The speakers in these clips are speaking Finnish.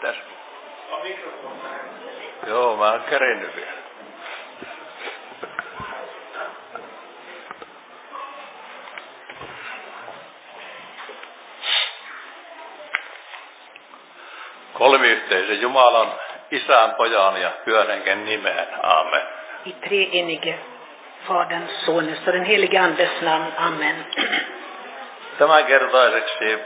Mitäs? Joo, mä oon kerinnyt vielä. Kolmiyhteisen Jumalan, Isän, Pojan ja Pyhän Hengen nimeen. Amen. I treenige Faderns, Sonens och den helige Andes namn. Amen. Tämänkertaiseksi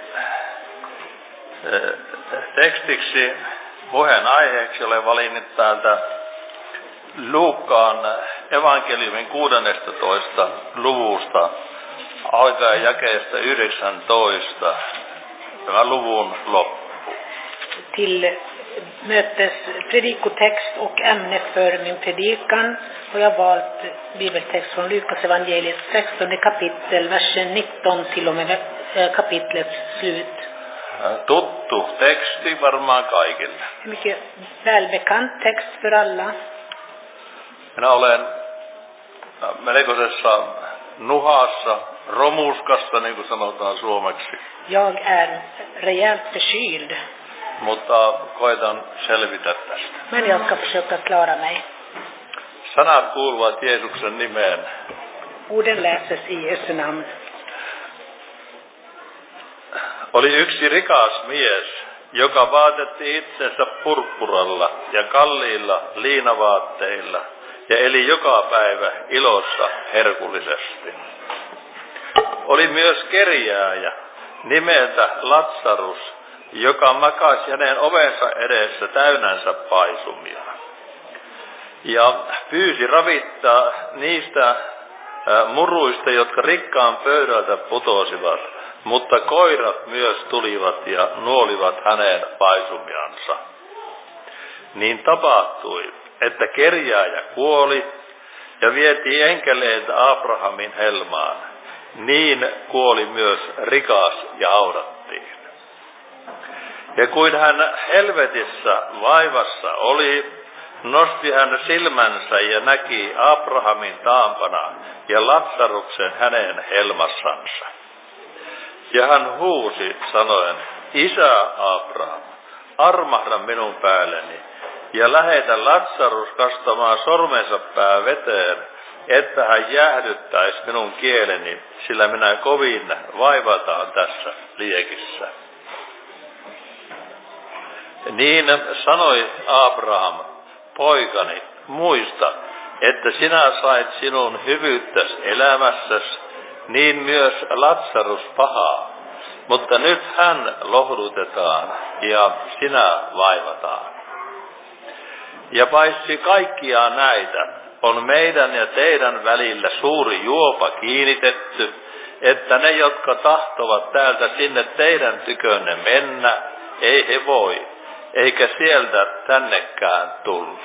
tekstiksi puheen aiheeksi olen valinnut täältä Luukkaan evankeliumin 16. luvusta alkaen jakeesta 19. Tämä luvun loppu. Till mötes predikotext och ämne för min predikan har jag valt bibeltext från Lukas evangeliet 16 kapitel, versen 19 till och med kapitlets slut. Tuttu teksti varmaan kaikille. Mycket välbekant text för alla. Minä olen melkoisessa nuhassa, romuskassa, niin kuin sanotaan suomeksi. Jag är rejält förkyld. Mutta koitan selvitä tästä. Men jag ska försöka klara mig. Sanat kuuluvat Jeesuksen nimeen. Orden läses i Jesu namn. Oli yksi rikas mies, joka vaatetti itsensä purppuralla ja kalliilla liinavaatteilla ja eli joka päivä ilossa herkullisesti. Oli myös kerjääjä nimeltä Latsarus, joka makasi hänen ovensa edessä täynänsä paisumia. Ja pyysi ravittaa niistä muruista, jotka rikkaan pöydältä putosivat, mutta koirat myös tulivat ja nuolivat hänen paisumiansa. Niin tapahtui, että kerjääjä kuoli ja vietiin enkeleiltä Abrahamin helmaan. Niin kuoli myös rikas ja haudattiin. Ja kuin hän helvetissä vaivassa oli, nosti hän silmänsä ja näki Abrahamin taampana ja Latsaruksen hänen helmassansa. Ja hän huusi sanoen, Isä Abraham, armahda minun päälleni ja lähetä Latsarus kastamaan sormensa pää veteen, että hän jäähdyttäisi minun kieleni, sillä minä kovin vaivataan tässä liekissä. Niin sanoi Abraham, poikani, muista, että sinä sait sinun hyvyyttäsi elämässäsi, niin myös Latsarus pahaa. Mutta nyt hän lohdutetaan ja sinä vaivataan. Ja paitsi kaikkia näitä on meidän ja teidän välillä suuri juopa kiinnitetty, että ne, jotka tahtovat täältä sinne teidän tykönne mennä, ei he voi, eikä sieltä tännekään tulla.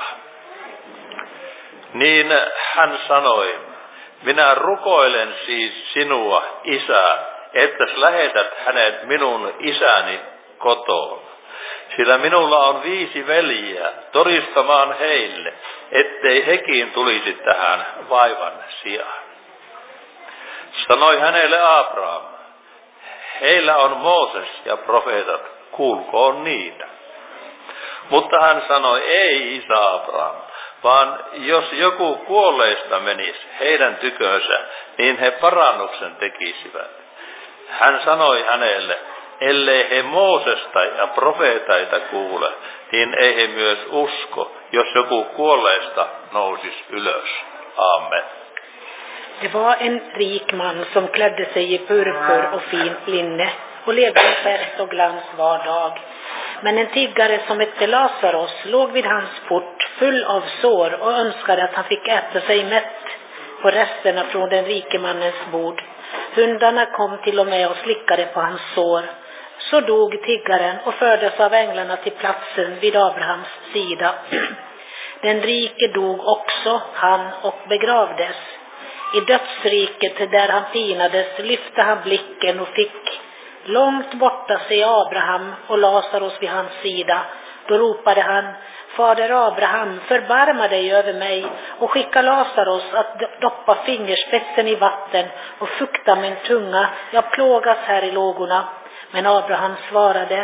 Niin hän sanoi, minä rukoilen siis sinua, Isä, että lähetät hänet minun isäni kotoon. Sillä minulla on 5 veljeä todistamaan heille, ettei hekin tulisi tähän vaivan sijaan. Sanoi hänelle Abraham, heillä on Mooses ja profeetat, kuulkoon niitä. Mutta hän sanoi, ei isä Abraham, vaan jos joku kuolleista menisi heidän tykönsä, niin he parannuksen tekisivät. Hän sanoi hänelle, ellei he Moosesta ja profeetaita kuule, niin ei he myös usko, jos joku kuolleista nousisi ylös. Amen. Det var en rik man som klädde sig i purpur och fint linne och levde i fest och glans var dag. Men en tiggare som hette Lazarus låg vid hans port full av sår och önskade att han fick äta sig mätt på resterna från den rike mannens bord. Hundarna kom till och med och slickade på hans sår. Så dog tiggaren och fördes av änglarna till platsen vid Abrahams sida. Den rike dog också, han, och begravdes. I dödsriket där han pinades lyfte han blicken och fick långt borta se Abraham och Lazarus vid hans sida. Då ropade han, Fader Abraham, förbarma dig över mig och skicka Lazarus att doppa fingerspetsen i vatten och fukta min tunga. Jag plågas här i lågorna. Men Abraham svarade,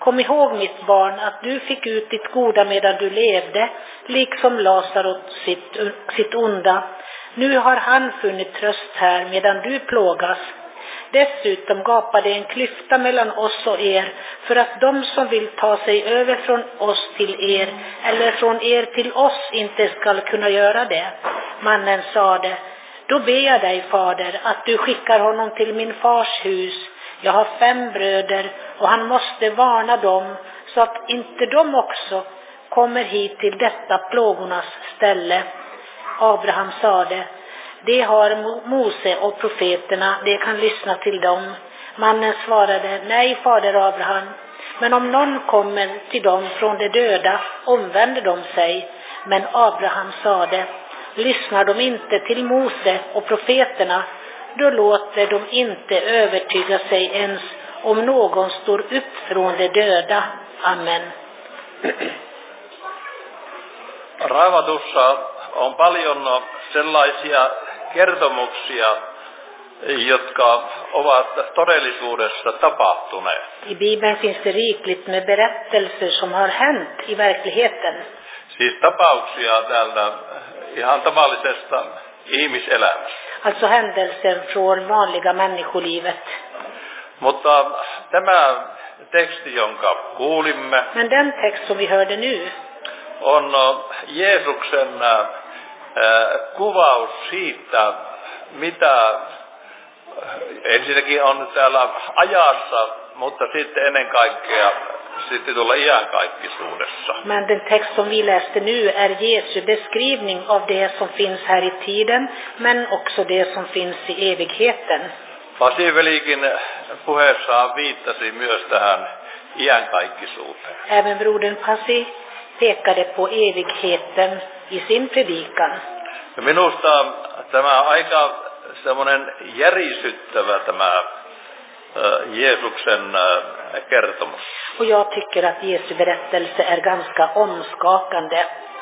Kom ihåg mitt barn att du fick ut ditt goda medan du levde, liksom Lazarus sitt onda. Nu har han funnit tröst här medan du plågas. Dessutom gapade en klyfta mellan oss och er, för att de som vill ta sig över från oss till er eller från er till oss inte skall kunna göra det. Mannen sade: då ber jag dig, fader, att du skickar honom till min fars hus. Jag har 5 bröder och han måste varna dem så att inte de också kommer hit till detta plågornas ställe. Abraham sade: det har Mose och profeterna, det kan lyssna till dem. Mannen svarade: nej, fader Abraham, men om någon kommer till dem från de döda omvänder de sig. Men Abraham sade: lyssnar de inte till Mose och profeterna, då låter de inte övertyga sig ens om någon står upp från de döda. Amen. Raamatussa on paljon sellaisia kertomuksia, jotka ovat todellisuudessa tapahtuneet. I Bibeln finns det rikligt med berättelser som har hänt i verkligheten. Siis tapauksia täältä ihan tavallisesta ihmiselämästä. Alltså händelser från vanliga människolivet. Mutta tämä teksti, jonka kuulimme, Men den text som vi hörde nu on Jeesuksen kuvaus siitä, mitä ensinnäkin on täällä ajassa, mutta sitten ennen kaikkea sitten tuolla iankaikkisuudessa. Men den text som vi läste nu är Jesu beskrivning av det som finns här i tiden, men också det som finns i evigheten. Pasi-velikin puheessaan viittasi myös tähän iankaikkisuuteen. Även brodern Pasi pekade på evigheten i sin predikan. Minusta tämä on aika semmoinen järisyttävä tämä Jeesuksen kertomus. Och jag tycker att Jesu berättelse är ganska omskakande.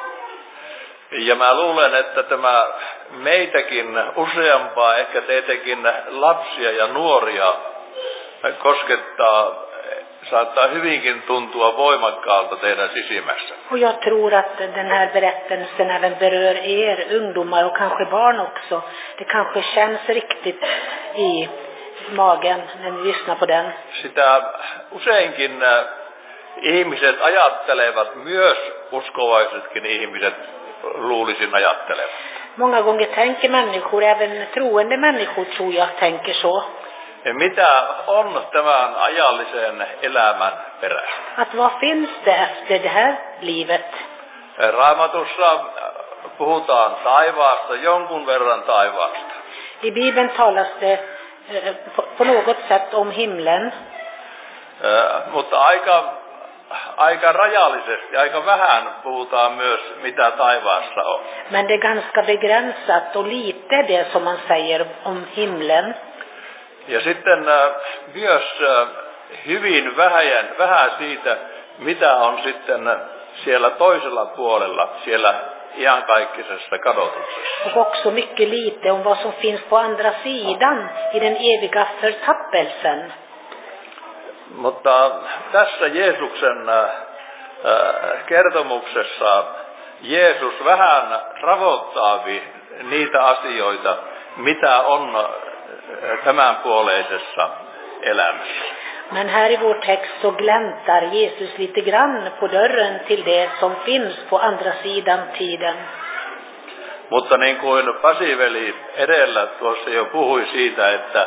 Ja mä luulen, että tämä meitäkin useampaa, ehkä teitäkin lapsia ja nuoria koskettaa, saattaa hyvinkin tuntua voimakkaalta teidän sisimmässä. Och jag tror att den här berättelsen även berör er ungdomar och kanske barn också. Det kanske känns riktigt i magen när ni lyssnar på den. Sitä useinkin ihmiset ajattelevat, myös uskovaisetkin ihmiset luulisin ajattelevat. Många gånger tänker människor, även troende människor tror jag tänker så. Mitä on tämän ajallisen elämän perässä? Att vad finns det efter det här livet? Raamatussa puhutaan taivaasta, jonkun verran taivaasta. I Bibeln talas det på något sätt om himlen. Mutta aika rajallisesti, aika vähän puhutaan myös mitä taivaassa on. Men det är ganska begränsat och lite det som man säger om himlen. Ja sitten myös hyvin vähän siitä, mitä on sitten siellä toisella puolella, siellä iankaikkisessa kadotuksessa. Och också mycket lite om vad som finns på andra sidan i den eviga förtappelsen. Mutta tässä Jeesuksen kertomuksessa Jeesus vähän ravoittaa niitä asioita, mitä on tämänpuoleisessa elämässä. Men här i vår text så gläntar Jesus lite grann på dörren till det som finns på andra sidan tiden. Mutta niin kuin Pasi-veli edellä tuossa jo puhui siitä, että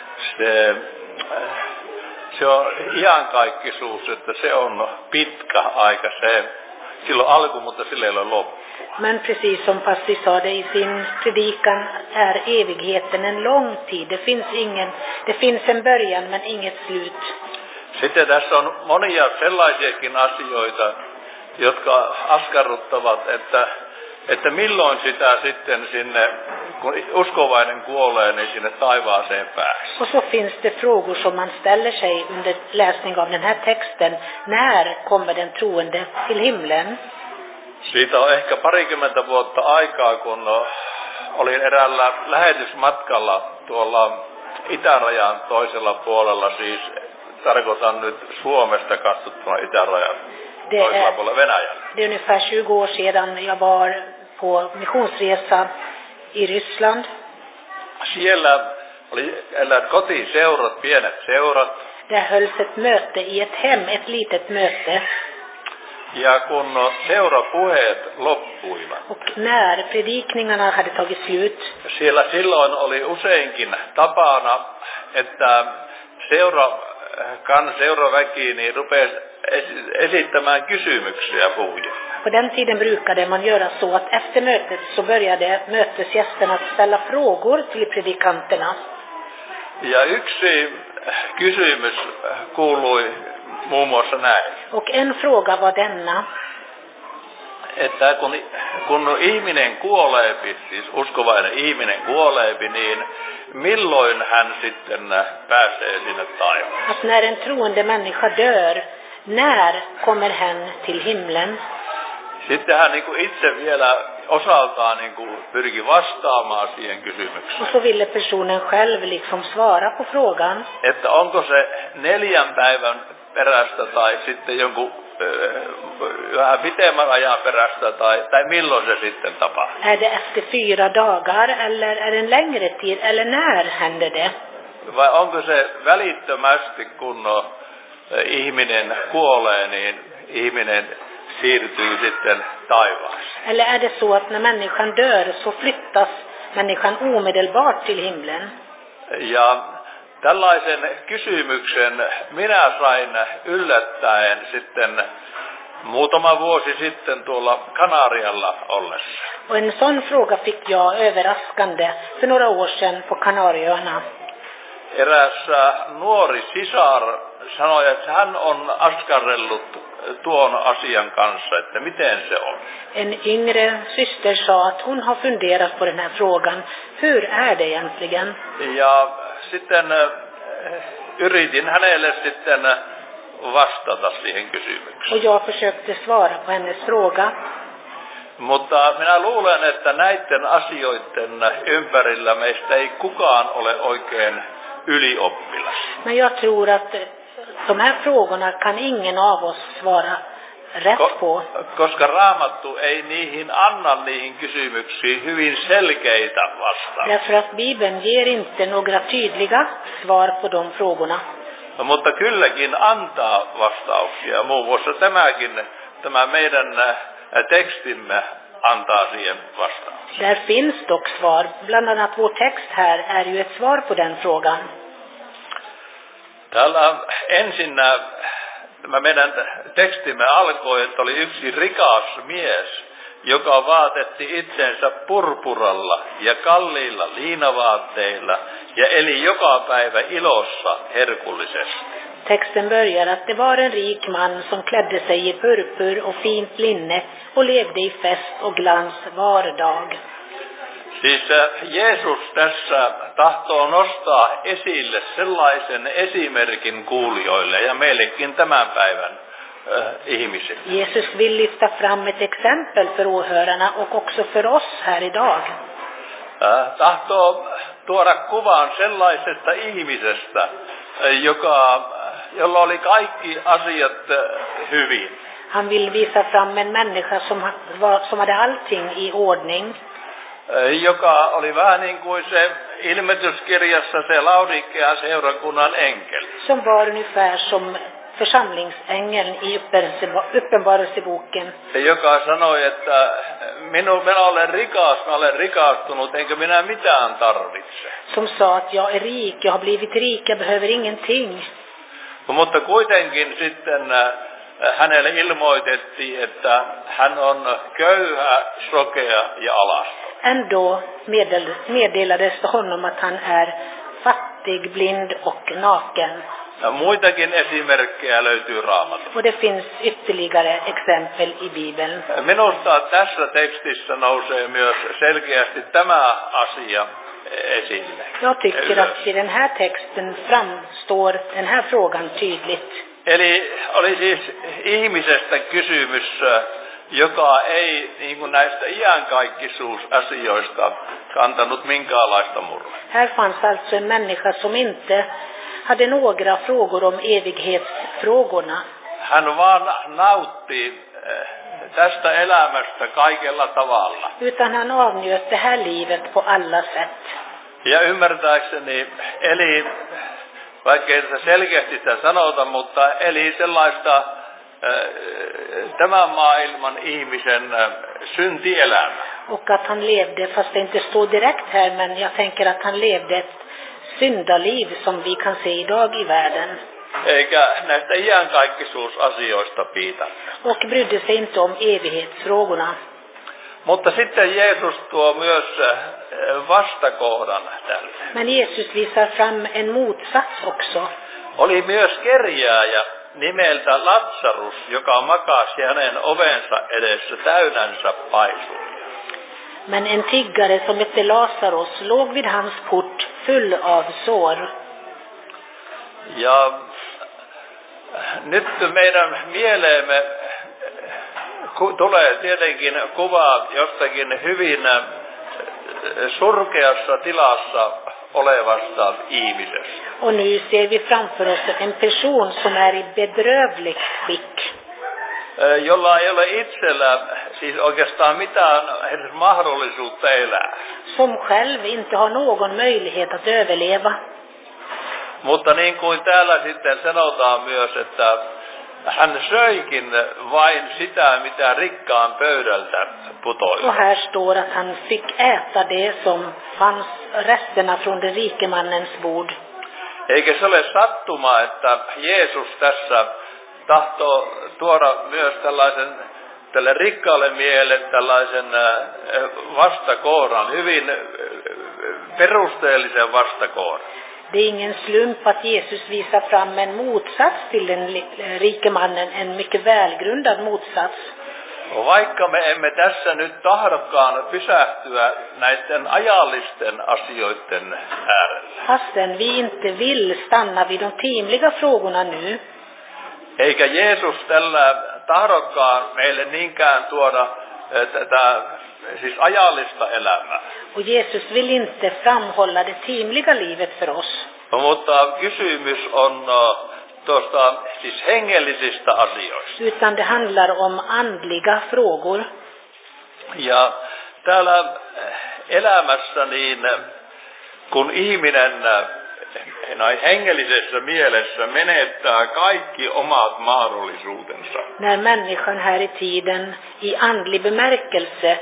se on iankaikkisuus, että se on pitkä aika, silloin alku, mutta sillä ei ole loppu. Men precis som Pasi sa det i sin predikan är evigheten en lång tid. Det finns en början men inget slut. Sitten tässä on monia sellaisiakin asioita, jotka askarruttavat, että milloin sitä sitten sinne, kun uskovainen kuolee, niin sinne taivaaseen pääsee. Och så finns det frågor som man ställer sig under läsning av den här texten. När kommer den troende till himlen? Siitä on ehkä parikymmentä vuotta aikaa, kun olin eräällä lähetysmatkalla tuolla itärajan toisella puolella, siis tarkoitan nyt Suomesta katsottuna itärajan toisella puolella Venäjällä. Det är ungefär 20 år sedan jag var på missionsresa i Ryssland. Siellä oli kotiseurat, pienet seurat. Där hölls ett möte i ett hem, ett litet möte. Ja kun seurapuheet loppuivat. Och när predikningarna hade tagit slut. Siellä silloin oli useinkin tapana, että seuraväki niin rupesi esittämään kysymyksiä puhujille. På den tiden brukade man göra så att efter mötet så började mötesgästerna att ställa frågor till predikanterna. Ja yksi kysymys kuului muun muassa näin. Och en fråga var denna. Että kun ihminen kuolee, siis uskovainen ihminen kuolee, niin milloin hän sitten pääsee sinne taivaan? Att när en troende människa dör, när kommer hen till himlen? Sitten hän niin kuin itse vielä osaltaan niin kuin pyrki vastaamaan siihen kysymykseen. Och så ville personen själv liksom svara på frågan. Että onko se 4 päivän perästä tai sitten jonkun vähän pitemmän ajan perästä tai milloin se sitten tapahtuu? Är det efter 4 dagar eller är det en längre tid eller när händer det? Vai onko se välittömästi kun ihminen kuolee, niin ihminen siirtyy sitten taivaaseen? Eller är det så att när människan dör så flyttas människan omedelbart till himlen? Ja tällaisen kysymyksen minä sain yllättäen sitten muutama vuosi sitten tuolla Kanarialla ollessa. Och en sån fråga fick jag överraskande för några år sedan på Kanarieöarna. Eräs nuori sisar sanoi, että hän on askarrellut tuon asian kanssa, että miten se on. En yngre syster sa att hon har funderat på den här frågan. Hur är det egentligen? Ja sitten yritin hänelle sitten vastata siihen kysymykseen. Och jag försökte svara på hennes fråga. Mutta minä luulen, että näiden asioiden ympärillä meistä ei kukaan ole oikein ylioppilas. Men jag tror att de här frågorna kan ingen av oss svara rätt på. Koska Raamattu ei anna niihin kysymyksiin hyvin selkeitä vastauksia. Därför att Bibeln ger inte några tydliga svar på de frågorna. Mutta kylläkin antaa vastauksia. Muun muassa tämä meidän tekstimme antaa siihen vastauksia. Där finns dock svar. Bland annat vår text här är ju ett svar på den frågan. Täällä ensinnä tämä meidän tekstimme alkoi, että oli yksi rikas mies, joka vaatetti itsensä purpuralla ja kalliilla liinavaatteilla ja eli joka päivä ilossa herkullisesti. Texten börjar att det var en rik man som klädde sig i purpur och fint linne och levde i fest och glans var dag. Siis Jeesus tässä tahtoo nostaa esille sellaisen esimerkin kuulijoille ja meillekin tämän päivän ihmisille. Jesus vill lyfta fram ett exempel för åhörarna och också för oss här idag. Tahtoo tuoda kuvan sellaisesta ihmisestä, jolla oli kaikki asiat hyvin. Han vill visa fram en människa som hade allting i ordning. Joka oli vähän niin kuin se ilmestyskirjassa se Laodikean seurakunnan enkeli. Som var ungefär som församlingsängeln i uppenbarelseboken. Joka sanoi, että minä olen rikas, mä olen rikastunut, enkä minä mitään tarvitse. Som sa att jag är rik, jag har blivit rik, jag behöver ingenting. Mutta kuitenkin sitten hänelle ilmoitettiin, että hän on köyhä, sokea ja alaston. Ändå meddelades honom att han är fattig, blind och naken. Ja muitakin esimerkkejä löytyy Raamatusta. Och det finns ytterligare exempel i Bibeln. Minusta tässä tekstissä nousee myös selkeästi tämä asia esille. Jag tycker att i den här texten framstår den här frågan tydligt. Eli oli siis ihmisestä kysymys, joka ei niin kuin näistä iankaikkisuusasioista kantanut minkäänlaista murhetta. Här fanns alltså en människa som inte hade några frågor om evighetsfrågorna. Hän vaan nautti tästä elämästä kaikella tavalla. Utan han avnjöt det här livet på alla sätt. Ja ymmärtääkseni eli, vaikkei se selkeästi sitä sanota, mutta eli sellaista tämän maailman ihmisen syntielämää. Och att han levde, fast det inte står direkt här, men jag tänker att han levde ett syndaliv som vi kan se idag i världen. Eikä näistä iankaikkisuusasioista piitannut. Och brydde sig inte om evighetsfrågorna. Mutta sitten Jeesus tuo myös vastakohdan tälle. Men Jesus visar fram en motsats också. Oli myös kerjääjä nimeltä Latsarus, joka makasi hänen ovensa edessä täynänsä paisuja. Men en tiggare som hette Lazarus låg vid hans port full av sår. Ja nyt meidän mieleemme tulee tietenkin kuva jostakin hyvin surkeassa tilassa olevasta ihmisestä. Och nu ser vi framför oss en person som är i bedrövligt skick. Jolla ei ole itsellä siis oikeastaan mitään edes mahdollisuutta elää. Som själv inte har någon möjlighet att överleva. Mutta niin kuin täällä sitten sanotaan myös, että hän söikin vain sitä, mitä rikkaan pöydältä putoili. Och här står att han fick äta det som fanns resterna från den rike mannens bord. Eikä se ole sattuma, että Jeesus tässä tahtoo tuoda myös tälle rikkaalle miehelle tällaisen vastakohdan, hyvin perusteellisen vastakohdan. Det är ingen slump att Jesus visar fram en motsats till den rike mannen, en mycket välgrundad motsats. Vaikka me emme tässä nyt tahdokaan pysähtyä näiden ajallisten asioiden äärellä. Fastän vi inte vill stanna vid de timliga frågorna nu. Eikä Jeesus tällä tahdokaan meille niinkään tuoda tätä siis ajallista elämää. Och Jesus vill inte framhålla det timliga livet för oss. Mutta kysymys on tuosta siis hengellisistä asioista. Utan det handlar om andliga frågor. Ja täällä elämässä niin kun ihminen näin hengellisessä mielessä menettää kaikki omat mahdollisuutensa. När människan här i tiden i andlig bemärkelse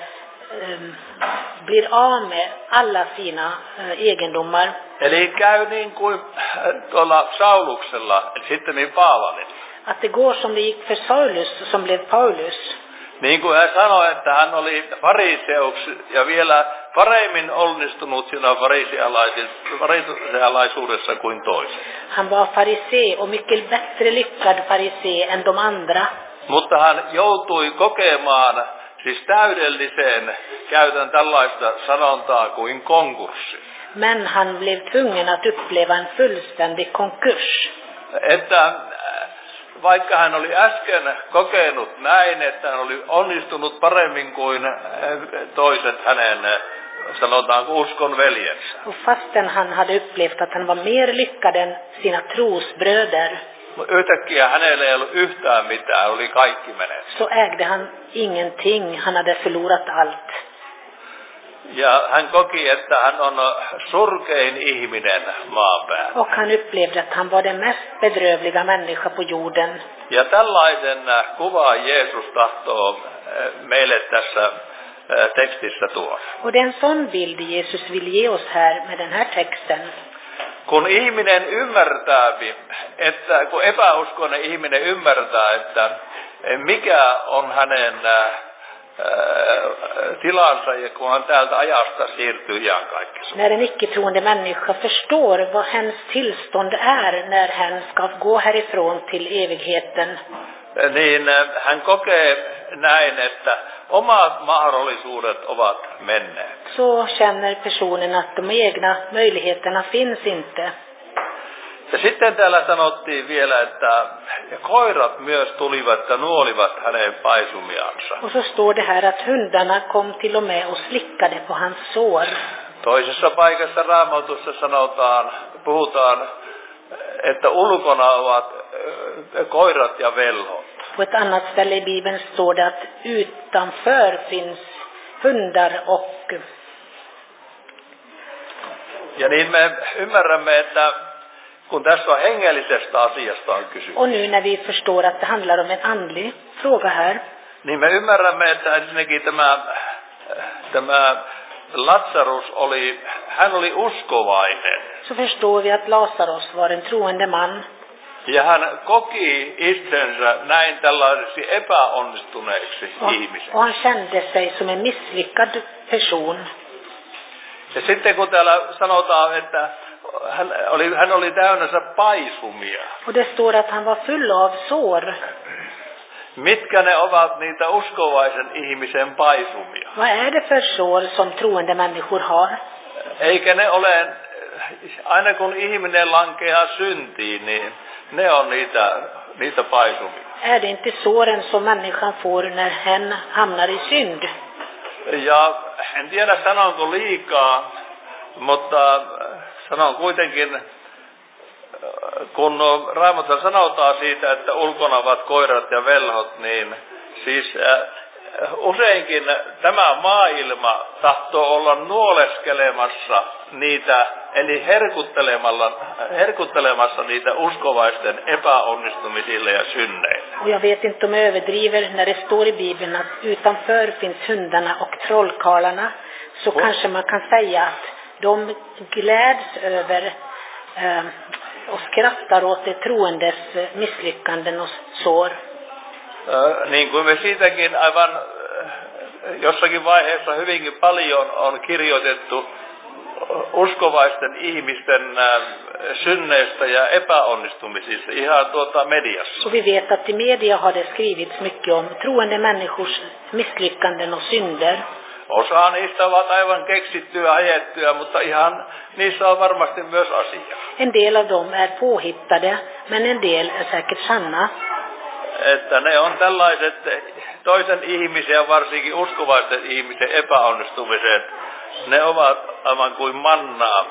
blir av med alla sina egendomar. Eli käy niin kuin tuolla Sauluksella, sitten niin Paavalilla. Att det går som det gick för Saulus som blev Paulus. Niin kuin hän sanoi, että hän oli fariseuksi ja vielä paremmin onnistunut siinä farisealaisuudessa kuin toiset. Han var farisee och mycket bättre lyckad farisee än de andra. Mutta hän joutui kokemaan siis täydelliseen, käytän tällaista sanontaa kuin konkurssi. Men han blev tvungen att uppleva en fullständig konkurs. Että vaikka hän oli äsken kokenut näin, että hän oli onnistunut paremmin kuin toiset hänen, sanotaanko uskon veljensä. Och fastän han hade upplevt att han var mer lyckad än sina trosbröder. Yhtäkkiä hänellä ei ollut yhtään mitään, oli kaikki menetetty. Så ägde han ingenting, han hade förlorat allt. Ja hän koki, että hän on surkein ihminen maan päällä. Och han upplevde att han var den mest bedrövliga människa på jorden. Ja tällaisen kuvan Jeesus tahtoo meille tässä tekstissä tuoda. Och det är en sån bild Jesus vill ge oss här med den här texten. Kun ihminen ymmärtää, että kun epäuskoinen ihminen ymmärtää, että mikä on hänen tilansa ja kun hän täältä ajasta siirtyy iankaikkisuuteen. När en icke-troende människa förstår vad hans tillstånd är när han ska gå härifrån till evigheten. Niin hän kokee näin, että omat mahdollisuudet ovat menneet. Så känner personen att de egna möjligheterna finns inte. Ja sitten täällä sanottiin vielä, että koirat myös tulivat ja nuolivat hänen paisumiansa. Och så står det här att hundarna kom till och med och slickade på hans sår. Toisessa paikassa Raamatussa puhutaan että ulkona ovat koirat ja velhot. På ett annat ställe i Bibeln står det att utanför finns hundar och... Ja niin me ymmärrämme, että kun tässä on hengellisestä asiasta on kysymys. Och nu när vi förstår att det handlar om en andlig fråga här, niin me ymmärrämme, että ensinnäkin tämä Lazarus hän oli uskovainen. så förstår vi att Lazarus var en troende man. Ja hän koki itsensä näin tällaiseksi epäonnistuneeksi ihmiseksi. Och han kände sig som en misslyckad person. Ja sitten kun täällä sanotaan, että hän oli täynnänsä paisumia. Och det står att han var full av sår. Mitkä ne ovat niitä uskovaisen ihmisen paisumia? Vad är det för sår som troende människor har? Eikä ne ole, aina kun ihminen lankeaa syntiin, niin ne on niitä paisumia. Är det inte såren som människan får när hen hamnar i synd? Ja en tiedä sanonko liikaa, mutta sanon kuitenkin, kun Raamatussa sanotaan siitä, että ulkona ovat koirat ja velhot, niin siis useinkin tämä maailma tahtoo olla nuoleskelemassa niitä, eli herkuttelemassa niitä uskovaisten epäonnistumisille ja synneille. Och jag vet inte om jag överdriver när det står i Bibeln att utanför finns hundarna och trollkarlarna, så kanske man kan säga att de gläds över och skrattar åt det troendes misslyckanden och sår. Niin kuin me siitäkin aivan jossakin vaiheessa hyvinkin paljon on kirjoitettu uskovaisten ihmisten synneistä ja epäonnistumisista ihan mediassa. Och vi vet att i media har det skrivits mycket om troende människors misslyckanden och synder. Osa niistä ovat aivan keksittyä, ajettuja, mutta ihan niissä on varmasti myös asia. En del av dem är påhittade, men en del är säkert sanna. Että ne on tällaiset toisen ihmisen ja varsinkin uskovaisten ihmisen epäonnistumiset, ne ovat aivan kuin mannaa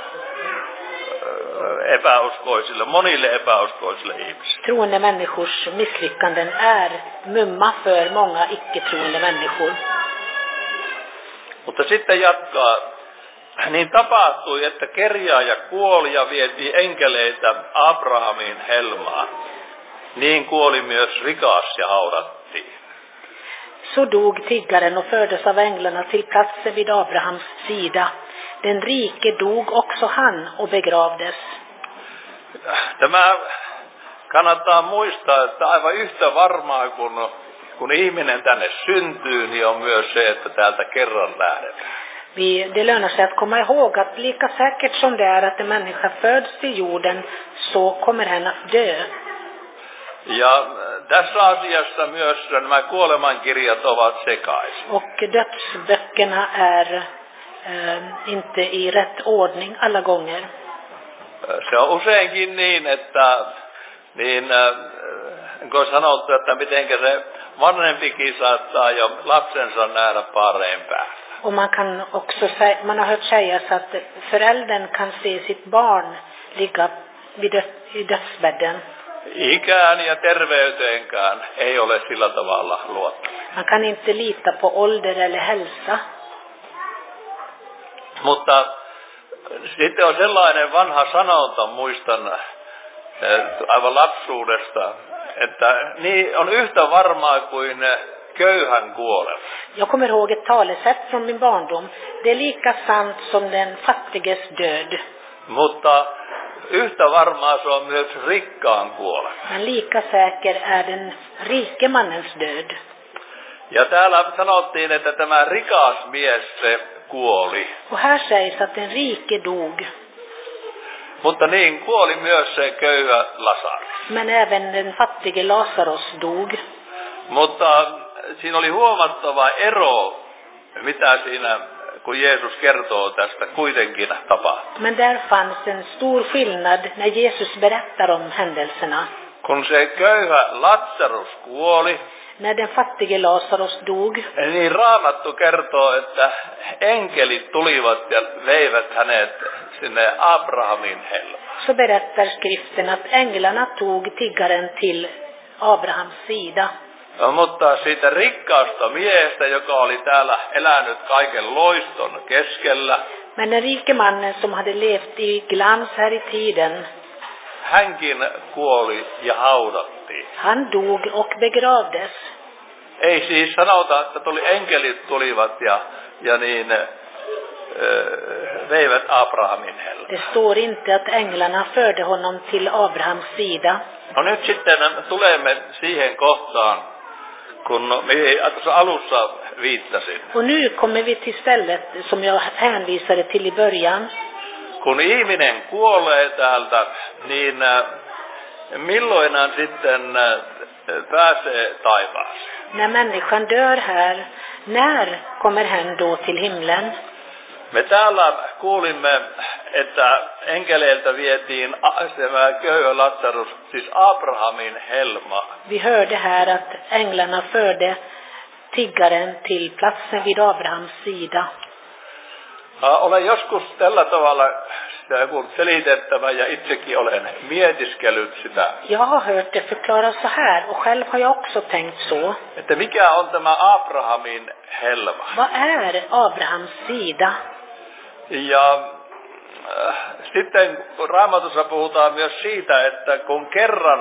monille epäuskoisille ihmisille. Troende människors misslyckanden är mumma för många icke-troende människor. Mutta sitten jatkaa. Niin tapahtui, että kerjääjä kuoli ja vietiin enkeleitä Abrahamin helmaan. Niin kuoli myös rikas ja haudattiin. Så dog tiggaren och fördes av änglarna till platsen vid Abrahams sida. Den rike dog också han och begravdes. Tämä kannattaa muistaa, että aivan yhtä varmaa kun ihminen tänne syntyy, niin on myös se, että täältä kerran lähdetään. Det lönar sig att komma ihåg att lika säkert som det är att en människa föds till jorden, så kommer hen att dö. Ja tässä asiassa myös nämä kuolemankirjat ovat sekaisin. Och dödsböckerna är inte i rätt ordning alla gånger. Se on useinkin niin, että kun sanottu, että mitenkä se vanhempikin saattaa jo lapsensa nähdä pareen päällä. Och man har hört sägas att föräldern kan se sitt barn ligga i dödsbädden. Ikään ja terveyteenkään ei ole sillä tavalla luottamista. Man kan inte lita på ålder eller hälsa. Mutta sitten on sellainen vanha sanonta, muistan aivan lapsuudesta, että niin on yhtä varmaa kuin köyhän kuolema. Jag kommer ihåg ett talesätt från min barndom. Det är lika sant som den fattiges död. Mutta yhtä varmaa se on myös rikkaan kuolema. Men lika säker är den rike mannens död. Ja täällä sanottiin, että tämä rikas mies se kuoli. Och här sägs att den rike dog. Mutta niin kuoli myös se köyhä Lasarus. Men även den fattige Lazarus dog. Mutta siinä oli huomattava ero, mitä siinä, kun Jeesus kertoo tästä, kuitenkin tapahtui. Men där fanns en stor skillnad när Jesus berättar om händelserna. Kun se köyhä Lazarus kuoli, när den fattige Lazarus dog, niin Raamattu kertoo, että enkelit tulivat ja veivät hänet sinne Abrahamin helmaan. så berättar skriften att änglarna tog tiggaren till Abrahams sida. No, mutta siitä rikkaasta miehestä, joka oli täällä elänyt kaiken loiston keskellä, Men den rike mannen som hade levt i glans här i tiden, hänkin kuoli ja haudattiin. han dog och begravdes. Ei siis sanota, että enkelit tulivat ja niin veivät Abrahamin helmaan. Det står inte att änglarna förde honom till Abrahams sida. No nyt sitten tulemme siihen kohtaan, kun tuossa alussa viittasin. Och nu kommer vi till stället som jag hänvisade till i början. Kun ihminen kuolee täältä, niin milloin hän sitten pääsee taivaaseen? När människan dör här, när kommer han då till himlen? Me täällä kuulimme, että enkeleiltä vietiin tämä köyhä Lazarus, siis Abrahamin helma. Vi hörde här att änglarna förde tiggaren till platsen vid Abrahams sida. Olen joskus tällä tavalla sitä selitettävä ja itsekin olen mietiskellyt sitä. Jag har hört det förklaras så här och själv har jag också tänkt så. Että mikä on tämä Abrahamin helma? Vad är Abrahams sida? Ja sitten Raamatussa puhutaan myös siitä, että kun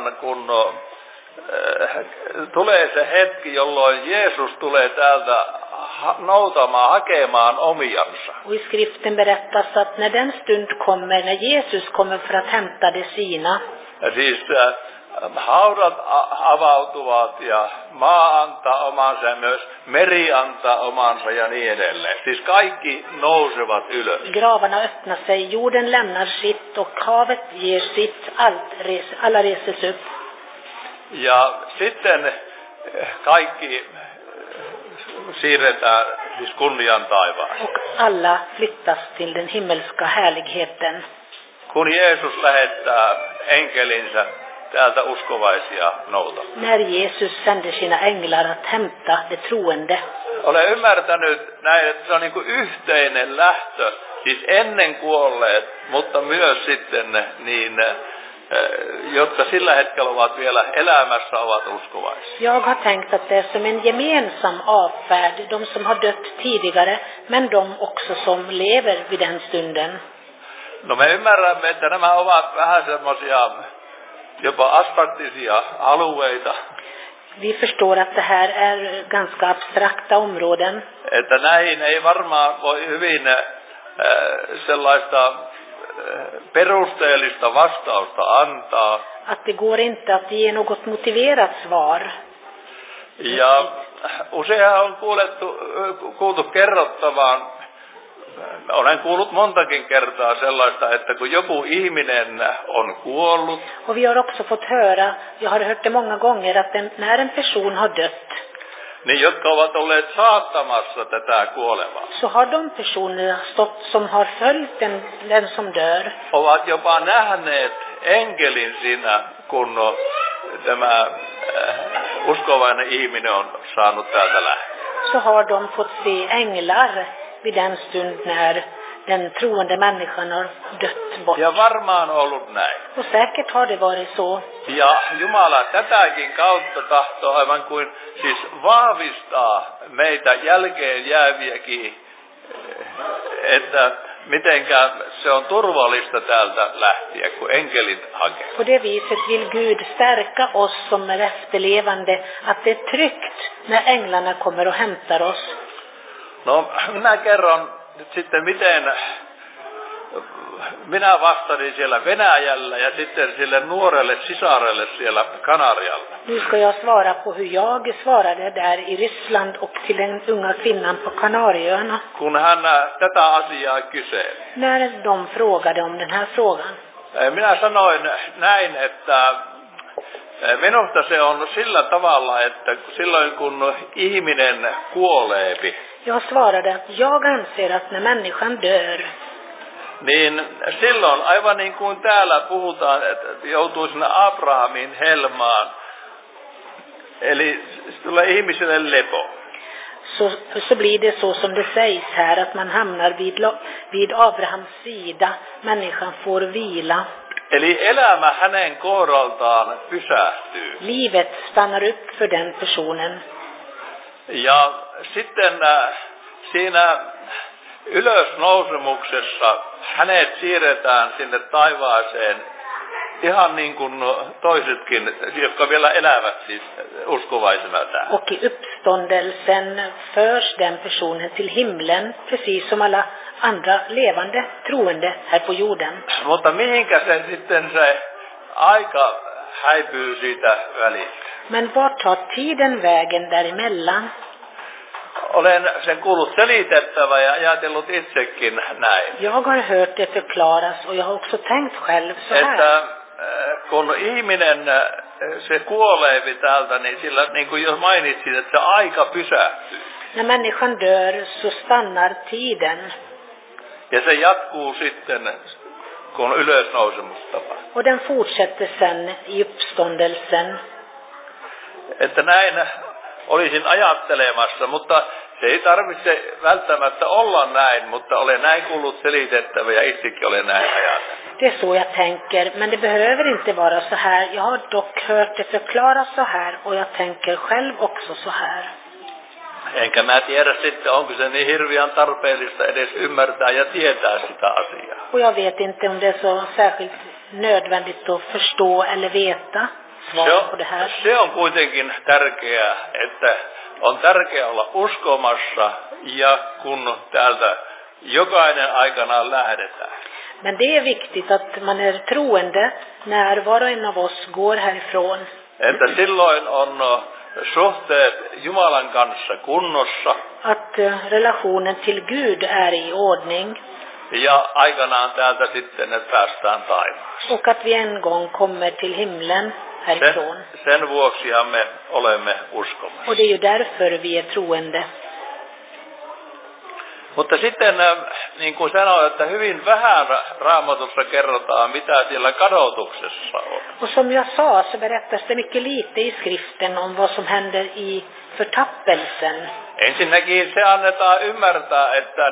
tulee se hetki, jolloin Jeesus tulee täältä noutamaan, hakemaan omiansa. Och i skriften berättas att när den stund kommer, när Jesus kommer för att hämta de sina. Ja siis haudat avautuvat ja maa antaa omansa ja myös meri antaa omansa ja niin edelleen. Siis kaikki nousevat ylös. Gravarna öppnar sig, jorden lämnar sitt och havet ger sitt, alla reses upp. Ja sitten kaikki siirretään siis kunnian taivaan. Och alla flyttas till den himmelska härligheten. Kun Jeesus lähettää enkelinsä täältä uskovaisia noutamaan. När Jesus sänder sina änglar att hämta de troende. Olen ymmärtänyt näin, että se on niin kuin yhteinen lähtö, siis ennen kuolleet, mutta myös sitten niin, jotka sillä hetkellä ovat vielä elämässä, ovat uskovaisia. Jag har tänkt att det är som en gemensam avfärd, de som har dött tidigare, men de också som lever vid den stunden. No me ymmärrämme, että nämä ovat vähän semmoisia jopa abstraktisia alueita. Vi förstår att det här är ganska abstrakta områden. Että näihin ei varmaan voi hyvin sellaista perusteellista vastausta antaa. Att det går inte att ge något motiverat svar. Ja usein on kuultu kerrottavan, olen kuullut montakin kertaa sellaista, että kun joku ihminen on kuollut. Och vi har också fått höra, jag har hört det många gånger, att när en person har dött, niin jotka ovat olleet saattamassa tätä kuolemaa. Så har de personerna stått som har följt den som dör. Ovat jopa nähneet enkelin siinä, kun tämä uskovainen ihminen on saanut täältä lähteä. Så har de fått se änglar vid den stund när den troende människan har dött bort. Ja varmaan ollut näin. Och säkert har det varit så. Ja Jumala tätäkin kautta tahtoo aivan kuin siis vahvistaa meitä jälkeen jääviäkin, että mitenkään se on turvallista täältä lähteä, kun enkelit hakee. På det viset vill Gud stärka oss som är efterlevande, att det är tryggt när änglarna kommer och hämtar oss. No, minä kerron nyt sitten, miten minä vastasin siellä Venäjällä ja sitten sille nuorelle sisarelle siellä Kanarialla. Nu ska jag svara på hur jag svarade där i Ryssland och till den unga kvinnan på Kanarieöarna. Kun hän tätä asiaa kyseli. När de frågade om den här frågan. Minä sanoin näin, että minusta se on sillä tavalla, että silloin kun ihminen kuoleepi. Jag svarade att jag anser att när människan dör, niin silloin aivan niin kuin täällä puhutaan, että joutuu sinne Abrahamin helmaan, Eli tulee ihmiselle lepo. Så blir det så som det sägs här, att man hamnar vid Abrahams sida. Människan får vila. Eli elämä hänen kohdaltaan pysähtyy. Livet stannar upp för den personen. Ja sitten siinä ylösnousemuksessa hänet siirretään sinne taivaaseen ihan niin kuin toisetkin, jotka vielä elävät siis uskovaisena täällä. Och i uppståndelsen förs den personen till himlen, precis som alla andra levande troende här på jorden. Mutta mihinkä se sitten se aika häipyy siitä välistä? Men vart tar tiden vägen däremellan? Olen sen kuullut selitettävä ja ajatellut itsekin näin. Jag har hört det förklaras och jag har också tänkt själv så här. Että kun ihminen se kuolee täältä, niin sillä niin kuin jos mainitsin, että se aika pysähtyy. När människan dör så stannar tiden. Ja se jatkuu sitten, kun ylösnousemus tapahtuu. Och den fortsätter sen i uppståndelsen. Että näin olisin ajattelemassa, mutta se ei tarvitse välttämättä olla näin, mutta olen näin kuullut selitettävä ja itsekin olen näin ajatellut. Det är så jag tänker, men det behöver inte vara så här. Jag har dock hört det förklaras så här och jag tänker själv också så här. Enkä mä tiedä sitten, onko se niin hirveän tarpeellista edes ymmärtää ja tietää sitä asiaa. Och jag vet inte om det är så särskilt nödvändigt att förstå eller veta svaret på det här. Se on kuitenkin tärkeää, että on tärkeää olla uskomassa ja kun täältä jokainen aikanaan lähdetään. Men det är viktigt att man är troende när var och en av oss går härifrån. Että silloin on suhteet Jumalan kanssa kunnossa. Att relationen till Gud är i ordning. Ja aikanaan täältä sitten, että päästään taivaaseen. Och att vi en gång kommer till himlen härifrån. Sen vuoksihan me olemme uskomassa. Och det är ju därför vi är troende. Mutta sitten, niin kuin sanoin, että hyvin vähän Raamatussa kerrotaan, mitä siellä kadotuksessa on. Och som jag sa så berättas det mycket lite i skriften om vad som händer i förtappelsen. Ensinnäkin se annetaan ymmärtää, että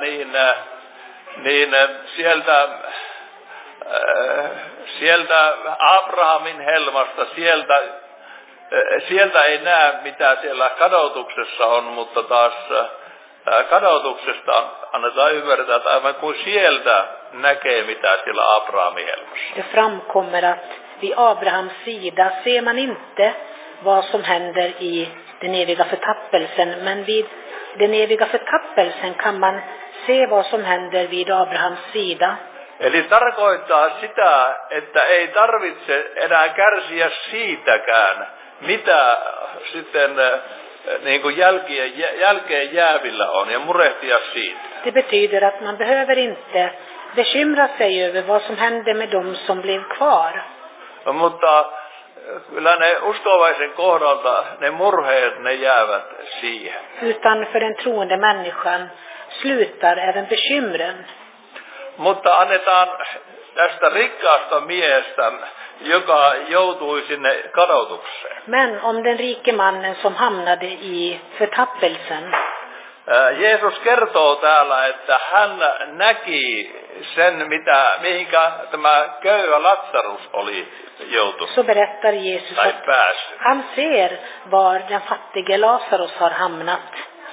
sieltä Abrahamin helmasta, sieltä ei näe, mitä siellä kadotuksessa on, mutta taas kadotuksesta annetaan ymmärtää, että aivan kuin sieltä näkee, mitä siellä Abrahamin helmassa. Det framkommer att vid Abrahams sida ser man inte vad som händer i den eviga förtappelsen, men vid den eviga förtappelsen kan man se vad som händer vid Abrahams sida. Eli tarkoittaa sitä, että ei tarvitse enää kärsiä siitäkään, mitä sitten niin kuin jälkeen jäävillä on ja murehtia siitä. Det betyder att man behöver inte bekymra sig över vad som hände med dem som blev kvar. Mutta kyllä ne uskovaisen kohdalta, ne murheet, ne jäävät siihen. Utan för den troende människan slutar även bekymren. Mutta annetaan tästä rikkaasta miehestä, joka joutui sinne kadotukseen. Men om den rike mannen som hamnade i förtappelsen. Jeesus kertoo täällä, että hän näki sen, mihinkä tämä köyhä Lazarus oli joutunut. Så berättar Jesus att han ser var den fattige Lazarus har hamnat.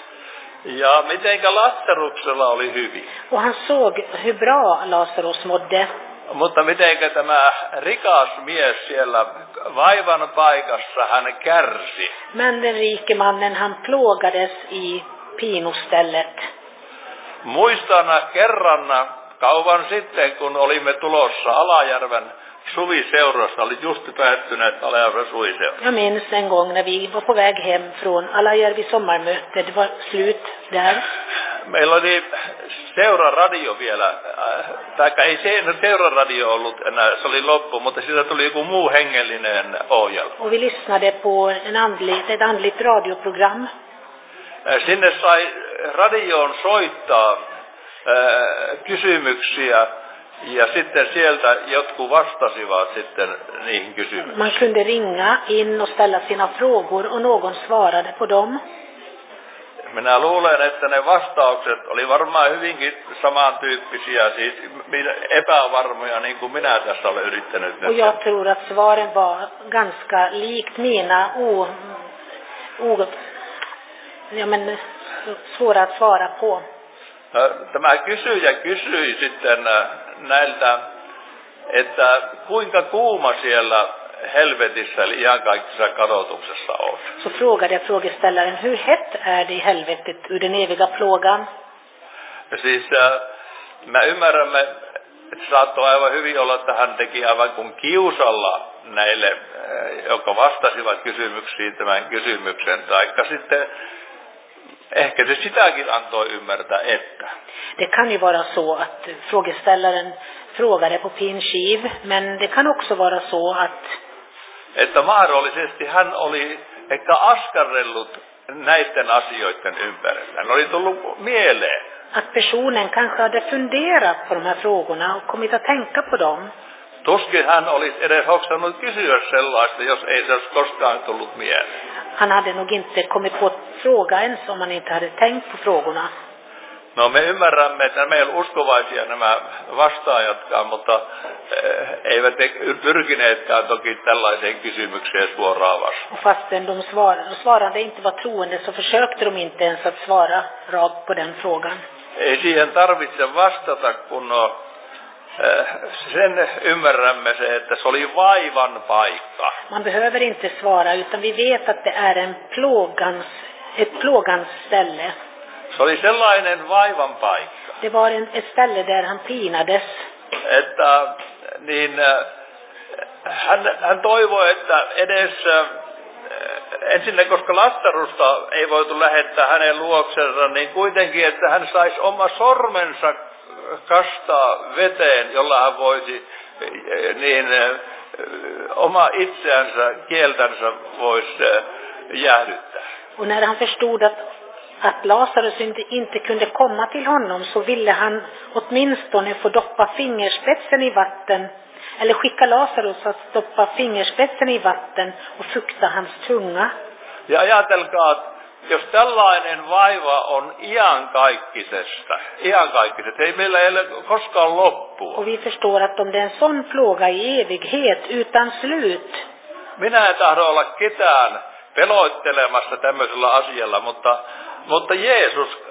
Ja mitenkä Lazaruksella oli hyvin. Och han såg hur bra Lazarus mådde. Mutta mitenkä tämä rikas mies siellä vaivan paikassa, hän kärsi. Men den rike mannen, han plågades i pinostället. Muistan kerran kauan sitten, kun olimme tulossa Alajärven suviseurasta, oli just päättyneet Alajärven suviseura. Jag minns en gång när vi var på väg hem från Alajärvi sommarmöte, det var slut där. Meillä oli seuraradio vielä, taikka ei seuraradio ollut enää, se oli loppu, mutta siitä tuli joku muu hengellinen ohjelma. Och vi lyssnade på ett andligt radioprogram. Sinne sai radioon soittaa kysymyksiä Ja sitten sieltä jotkut vastasivat sitten niihin kysymyksiin. Man kunde ringa in och ställa sina frågor och någon svarade på dem. Minä luulen, että ne vastaukset oli varmaan hyvinkin samantyyppisiä, siis epävarmoja, niin kuin minä tässä olen yrittänyt. Och jag tror att svaren var ganska likt mina svåra att svara på. Tämä kysyjä kysyi sitten näiltä, että kuinka kuuma siellä helvetissä eli iankaikkisessa kadotuksessa on. Så frågade jag frågeställaren, hur hett är det i helvetet ur den eviga plågan? Ja siis mä ymmärrämme, että saattoi aivan hyvin olla, että hän teki aivan kuin kiusalla näille, jotka vastasivat kysymyksiin tämän kysymyksen, taikka sitten ehkä se sitäkin antoi ymmärtää, että. Det kan ju vara så att frågeställaren frågade på pin kiv, men det kan också vara så että mahdollisesti hän oli ehkä askarrellut näiden asioiden ympärillä. Hän oli tullut mieleen. Att personen kanske hade funderat på de här frågorna och kommit att tänka på dem. Tuskin hän olisi edes hoksannut kysyä sellaista, jos ei se olisi koskaan tullut mieleen. Han hade nog inte kommit på att fråga ens om han inte hade tänkt på frågorna. No me ymmärrämme, että meillä uskovaisia nämä vastaajatkaan, mutta eivät pyrkineetkään toki tällaiseen kysymykseen suoraan vastaan. Fastän de svarade inte var troende så försökte de inte ens att svara rakt på den frågan. Ei siihen tarvitse vastata, kun sen ymmärrämme se, että se oli vaivan paikka. Man behöver inte svara utan vi vet att det är ett plågans ställe. Se oli sellainen vaivan paikka. Det var ett ställe där han pinades. Että niin hän toivoi, että edes ensinnä, koska Lasarusta ei voitu lähettää hänen luoksensa, niin kuitenkin, että hän saisi oma sormensa kastaa veteen, jolla hän voisi niin oma itseänsä, kieltänsä voisi jäähdyttää. Och när han förstod att Lazarus inte kunde komma till honom så ville han åtminstone få doppa fingerspetsen i vatten eller skicka Lazarus att stoppa fingerspetsen i vatten och fukta hans tunga. Ja ajatelkaa, jos tällainen vaiva on iankaikkisesta, ei meillä ei ole koskaan loppua. Och vi förstår att om det är en sån plåga i evighet utan slut. Minä en tahdo olla ketään peloittelemassa tämmöisellä asialla, mutta Jeesus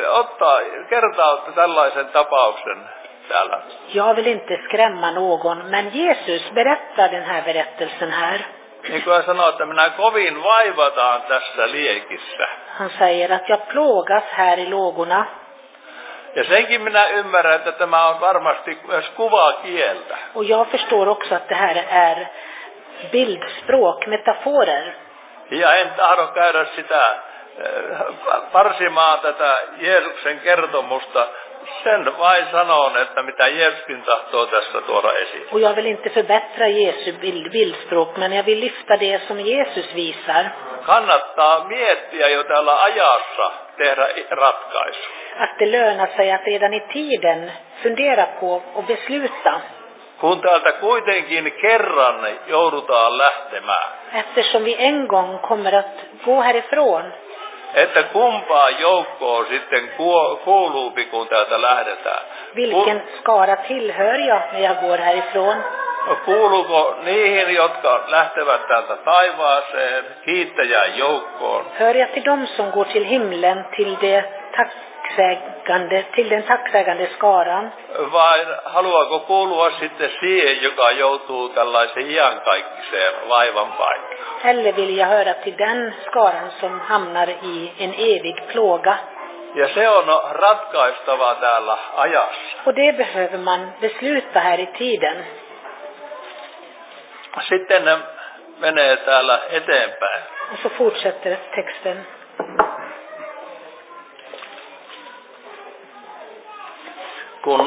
kertaa tällaisen tapauksen täällä. Jag vill inte skrämma någon, men Jesus berättar den här berättelsen här. Niin kuin hän sanoo, että minä kovin vaivataan tässä liekissä. Han säger att jag plågas här i lågorna. Ja senkin minä ymmärrän, että tämä on varmasti myös kuvakieltä. Och jag förstår också att det här är bildspråk, metaforer. Ja en tahdo käydä sitä parsimaan tätä Jeesuksen kertomusta. Sen vain sanon, että mitä Jeesuskin tahtoo tässä tuoda esiin. Och jag vill inte förbättra Jesu bildspråk, men jag vill lyfta det som Jesus visar. Kannattaa miettiä jo täällä ajassa tehdä ratkaisu. Att det lönar sig att redan i tiden fundera på och besluta. Kun täältä kuitenkin kerran joudutaan lähtemään. Eftersom vi en gång kommer att gå härifrån. Että kumpaa joukkoon sitten kuuluupi, kun täältä lähdetään. Vilken skara tillhör jag när jag går härifrån? Kuuluuko niihin, jotka lähtevät täältä taivaaseen, kiittäjän joukkoon? Hör jag till dem som går till himlen, till den tacksägande skaran? Vai haluaako kuulua sitten siihen, joka joutuu tällaisen iankaikkiseen vaivan paikkaan? Eller vill jag höra till den skaran som hamnar i en evig plåga? Ja se on ratkaistava täällä ajassa. Och det behöver man besluta här i tiden. Sitten menee täällä eteenpäin. Och så fortsätter texten. Kun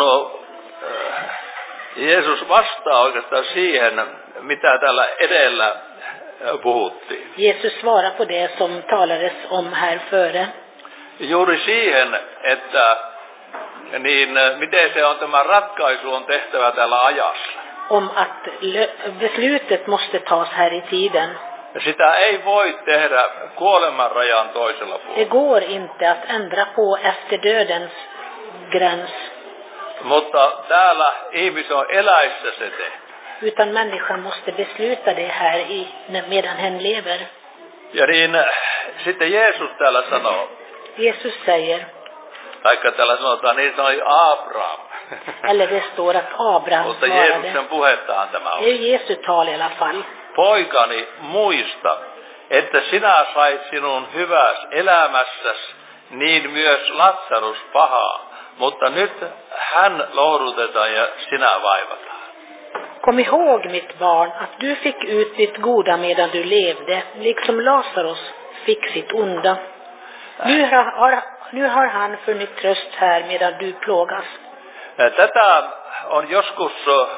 Jeesus vastaa oikeastaan siihen, mitä täällä edellä puhuttiin. Jesus svarar på det som talades om här före. Juuri siihen, että niin miten se on tämä ratkaisu on tehtävä tällä ajassa. Om att beslutet måste tas här i tiden. Sitä ei voi tehdä kuoleman rajan toisella Det puolella. går inte att ändra på efter dödens gräns. Mutta täällä ihmisen on eläissä se tehty. Utan människan måste besluta det här medan hen lever. Ja niin sitten Jeesus täällä sanoo, Jesus säger, taikka täällä sanotaan, niin sanoi Abraham. eller det står att Abraham Mutta svarade. Jeesuksen puhettahan tämä Det on. är Jesu tal i alla fall. Poikani, muista, että sinä sait sinun hyväs elämässäsi, niin myös Lazarus pahaa. Mutta nyt hän lohdutetaan ja sinä vaivataan. Kom ihåg mitt barn att du fick ut ditt goda medan du levde, liksom Lazarus fick sitt onda. Nu har han funnit tröst här medan du plågas. Tätä on joskus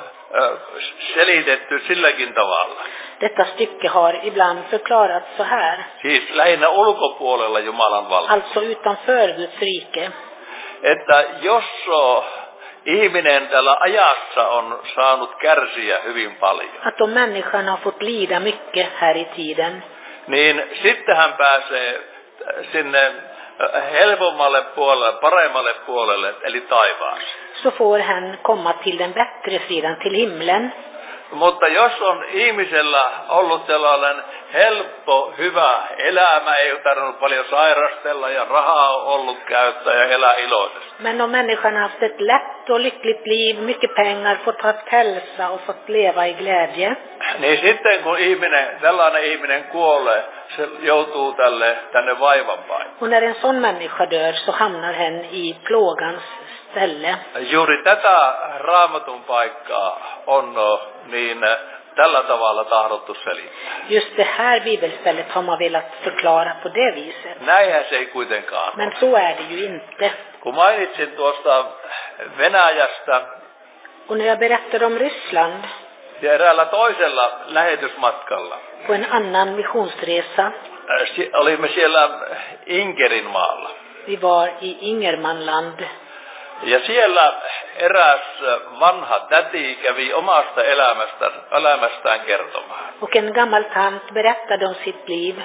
selitetty silläkin tavalla. Detta stycke har ibland förklarats så här, Siis lähinnä ulkopuolella Jumalan valtaa. alltså utanför Guds rike. Että jos ihminen tällä ajassa on saanut kärsiä hyvin paljon, Att om människan har fått lida mycket här i tiden, niin sitten hän pääsee sinne helpommalle puolelle, paremmalle puolelle, eli taivaaseen. så får han komma till den bättre sidan, till himlen. Mutta jos on ihmisellä ollut sellainen helppo, hyvä elämä, ei ole tarvinnut paljon sairastella ja rahaa on ollut käyttää ja elää iloisesti. Men om människan har haft ett lätt och lyckligt liv, mycket pengar, fått haft hälsa och fått leva i glädje, Niin sitten kun tällainen ihminen kuolee, se joutuu tänne vaivan paikalle. och när en sån människa dör så hamnar hen i plågans ställe. Juuri tätä Raamatun paikkaa on niin tällä tavalla tahdottu selittää. Just det här bibelstället har man velat förklara på det viset. Näinhän se ei kuitenkaan ole. Men så är det ju inte. Kun mainitsin tuosta Venäjästä Och när jag berättar om Ryssland, ja eräällä toisella lähetysmatkalla, på en annan missionsresa, olimme siellä Inkerin maalla. vi var i Ingermanland. Ja siellä eräs vanha täti kävi omasta elämästään kertomaan. Och en gammal tant berättade om sitt liv.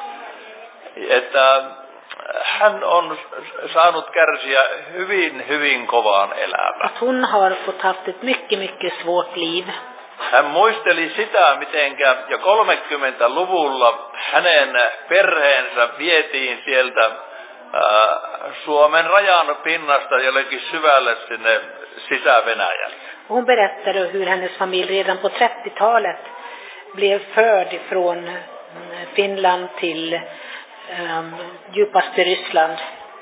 Että hän on saanut kärsiä hyvin kovaan elämään. Att hon har fått haft ett mycket svårt liv. Hän muisteli sitä, mitenkä jo 30-luvulla hänen perheensä vietiin sieltä Suomen rajan pinnasta jollekin syvälle sinne Sisä-Venäjälle. Hon berättade hur hennes familj redan på 30-talet blev förd från Finland till djupaste Ryssland.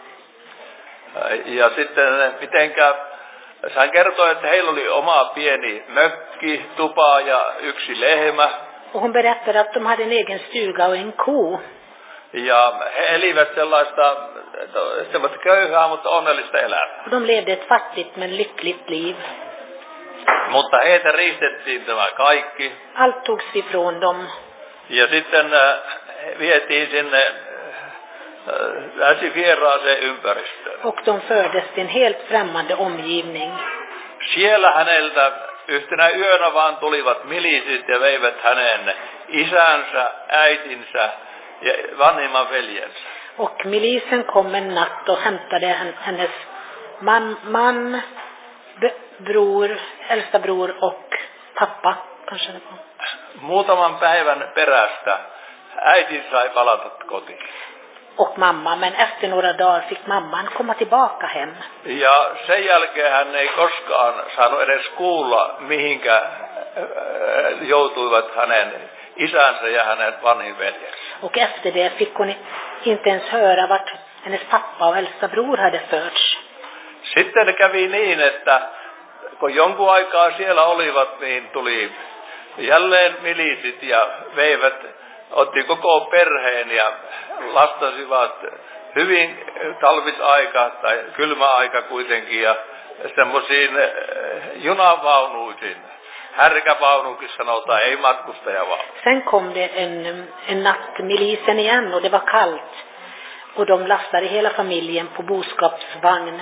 Ja sitten mitenkä hän kertoi, että heillä oli oma pieni mökki, tupa ja yksi lehmä. Och hon berättade att de hade en egen stuga och en ko. Ja he elivät sellaista köyhää, mutta onnellista elämää. Och de levde ett fattigt men lyckligt liv. Mutta heitä riistettiin tämä kaikki. Allt togs ifrån dem. Ja sitten vietiin sinne täysin vieraaseen ympäristöön. Och de fördes till en helt främmande omgivning. Siellä häneltä yhtenä yönä vaan tulivat milisit ja veivät hänen isänsä, äitinsä ja vanhimman veljensä. Och milisen kom en natt och hämtade hennes man, bror, äldsta bror och pappa. Kanske det var. Muutaman päivän perästä äiti sai palata kotiin. Och mamma, men efter några dagar fick mamman komma tillbaka hem. Ja sen jälkeen hän ei koskaan saanut edes kuulla, mihinkä joutuivat hänen isänsä ja hänen vanhin veljensä. Och efter det fick hon inte ens höra vart hennes pappa och äldsta bror hade förts. Sitten kävi niin, että kun jonkun aikaa siellä olivat, niin tuli jälleen milisit ja otti koko perheen ja lastasivat hyvin talvisaika tai kylmä aika kuitenkin ja semmoisiin junavaunuihin. Härkävaunukin sanotaan, ei matkustajavaunu. Sen kom det en natt milisen igen och det var kallt. Och de lastade hela familjen på boskapsvagn.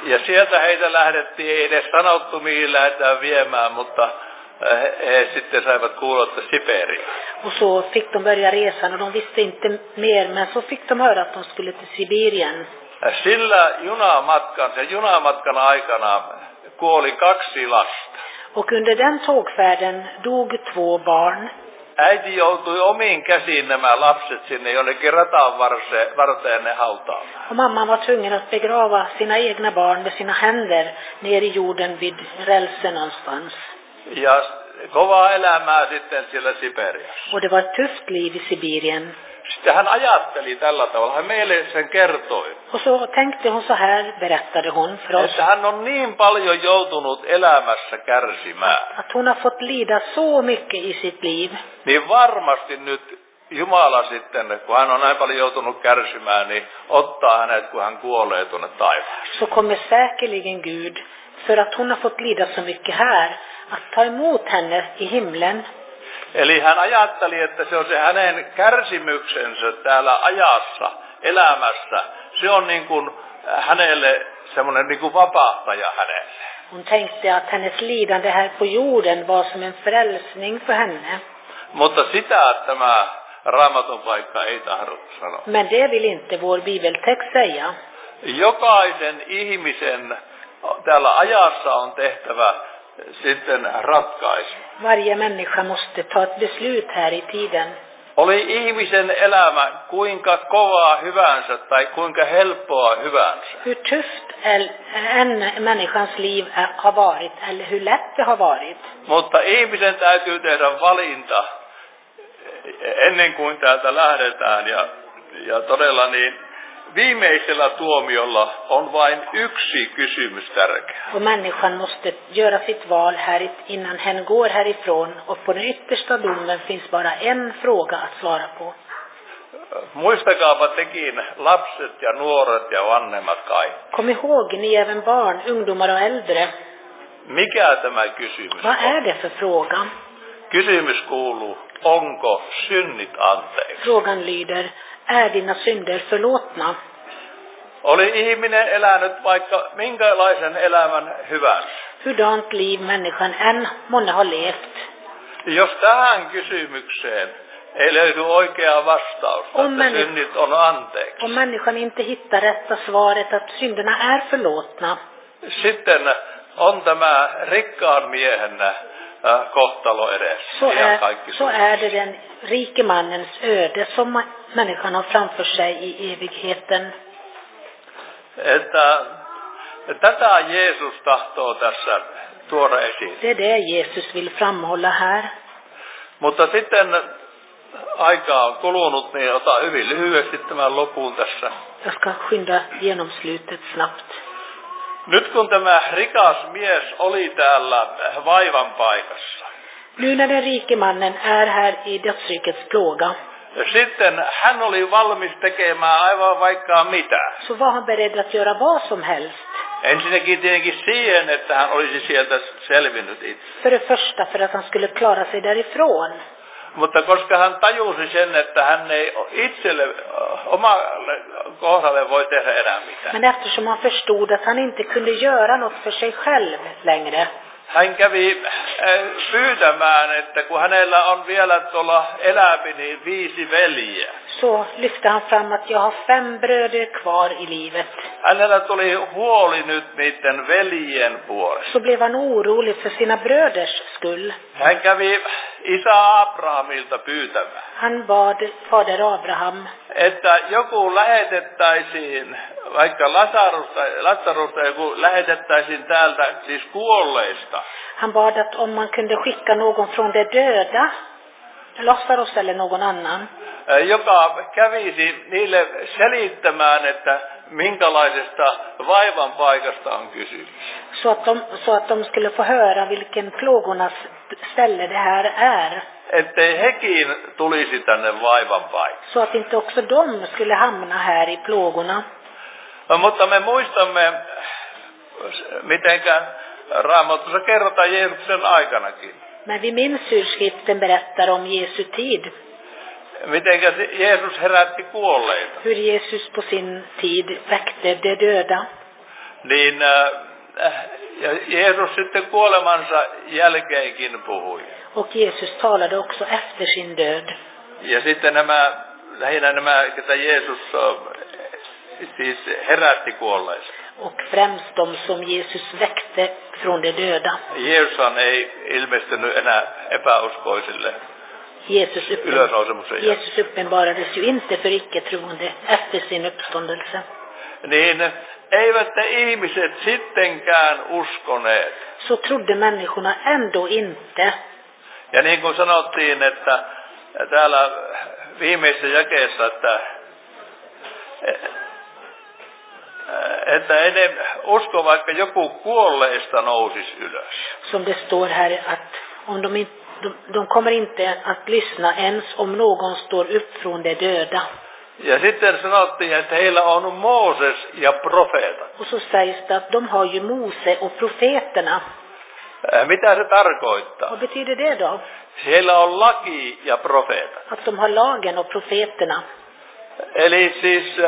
Ja sieltä heitä lähdettiin, ei edes sanottu mihin lähdetään viemään, mutta he sitten saivat kuulla, että Siperiaan. Och så fick de börja resan och de visste inte mer, men så fick de höra att de skulle till Sibirien. Sillä junamatkan aikana kuoli 2 lasta. Och under den tågfärden dog 2 barn. Äiti joutui omiin käsiin nämä lapset sinne jonnekin rataan varteen ne hautaamaan. Och mamman var tvungen att begrava sina egna barn med sina händer ner i jorden vid rälsen någonstans. Ja kovaa elämää sitten siellä Siperiassa. Och det var ett tufft liv i Sibirien. Sitten hän ajatteli tällä tavalla, hän meille sen kertoi. Och så tänkte hon så här, berättade hon för oss. Että hän on niin paljon joutunut elämässä kärsimään. Att hon har fått lida så mycket i sitt liv. Niin varmasti nyt Jumala sitten, kun hän on näin paljon joutunut kärsimään, niin ottaa hänet, kun hän kuolee tuonne taivaaseen. Så kommer säkerligen Gud, för att hon har fått lida så mycket här, att ta emot henne i himlen. Eli hän ajatteli, että se on se hänen kärsimyksensä täällä ajassa, elämässä. Se on niin kuin hänelle semmoinen niin kuin vapahtaja hänelle. Hon tänkte att hennes lidande här på jorden var som en frälsning för henne. Mutta sitä tämä Raamatun paikka ei tahdo sanoa. Men det vill inte vår bibeltext säga. Jokaisen ihmisen täällä ajassa on tehtävä sitten ratkaisu. Varje människa måste ta ett beslut här i tiden. Oli ihmisen elämä kuinka kovaa hyvänsä tai kuinka helppoa hyvänsä. Hur tufft en människans liv har varit eller hur lätt det har varit. Mutta ihmisen täytyy tehdä valinta ennen kuin täältä lähdetään ja todella niin viimeisellä tuomiolla on vain yksi kysymys tärkeä. Och människan måste göra sitt val här innan hen går härifrån, och på den yttersta domen finns bara en fråga att svara på. Muistakaapa tekin lapset ja nuoret ja vanhemmat kaikki. Kom ihåg ni även barn, ungdomar och äldre. Mikä tämä kysymys Vad är on? det för fråga? Kysymys kuuluu, onko synnit anteeksi? Frågan lyder, är dina synder förlåtna? Oli ihminen elänyt vaikka minkälaisen elämän hyvänsä. Hurdant liv människan än månne har levt. Jos tähän kysymykseen ei löydy oikeaa vastausta, että synnit on anteeksi. Om människan inte hittar rätta svaret att synderna är förlåtna. Sitten on tämä rikkaan miehen kohtalo edessä. Så är det den rike mannens öde som människan har framför sig i evigheten. Että tätä Jeesus tahtoo tässä tuoda esiin. Det är det Jesus vill framhålla här. Mutta sitten aikaa on kulunut, niin ota hyvin lyhyesti tämän lopun tässä. Jag ska skynda genom slutet snabbt. Nyt kun tämä rikas mies oli täällä vaivan paikassa. Nu när den rike mannen är här i dödsrikets plåga. Sitten hän oli valmis tekemään aivan vaikka mitä. Så var han beredd att göra vad som helst. Ensinnäkin tietenkin siihen, että hän olisi sieltä selvinnyt itse. För det första för att han skulle klara sig därifrån. Mutta koska hän tajusi sen, että hän ei itselle, omalle kohdalle voi tehdä enää mitään. Men eftersom han förstod att han inte kunde göra något för sig själv längre. Hän kävi pyytämään, että kun hänellä on vielä tuolla elämi, niin 5 veljeä. Så lyfte han fram att jag har 5 bröder kvar i livet. Hänellä tuli huoli nyt niiden veljien puolesta. Så blev han orolig för sina bröders skull. Hän kävi isä Abrahamilta pyytämään. Han bad fader Abraham. Että joku lähetettäisiin, vaikka Lasarusta joku lähetettäisiin täältä, siis kuolleista. Han bad att om man kunde skicka någon från de döda, Lazarus eller någon annan. Joka kävisi niille selittämään, että minkälaisesta vaivan paikasta on kysymys. Så att de skulle få höra vilken plågornas ställe det här är. Ettei hekin tulisi tänne vaivan paikkaan. Så att inte också de skulle hamna här i plågorna. Mutta me muistamme, mitenkä Raamatussa kerrotaan Jeesuksen aikanakin. Men vi minns hur skriften berättar om Jesu tid. Mitenkä Jeesus herätti kuolleita. Hur Jesus på sin tid väckte de döda. Niin ja Jeesus sitten kuolemansa jälkeenkin puhui. Och Jesus talade också efter sin död. Ja sitten lähinnä nämä, ketä Jeesus siis herätti kuolleista. Och främst de som Jesus väckte från de döda. Jeesushan ei ilmestynyt enää epäuskoisille. Jesus uppenbarades ju inte för icke-troende efter sin uppståndelse. Niin eivät ne ihmiset sittenkään uskoneet. Så trodde människorna ändå inte. Ja niin kuin sanottiin, että täällä viimeisessä jakeessa, että ei usko, vaikka joku kuolleista nousisi ylös. Som det står här att om de kommer inte att lyssna ens om någon står upp från de döda. Ja sitten sanottiin, että heillä on Mooses ja profeetat. Och så sägs det att de har ju Mose och profeterna. Mitä se tarkoittaa? Vad betyder det då? Heillä on laki ja profeetat. Att de har lagen och profeterna. Eli siis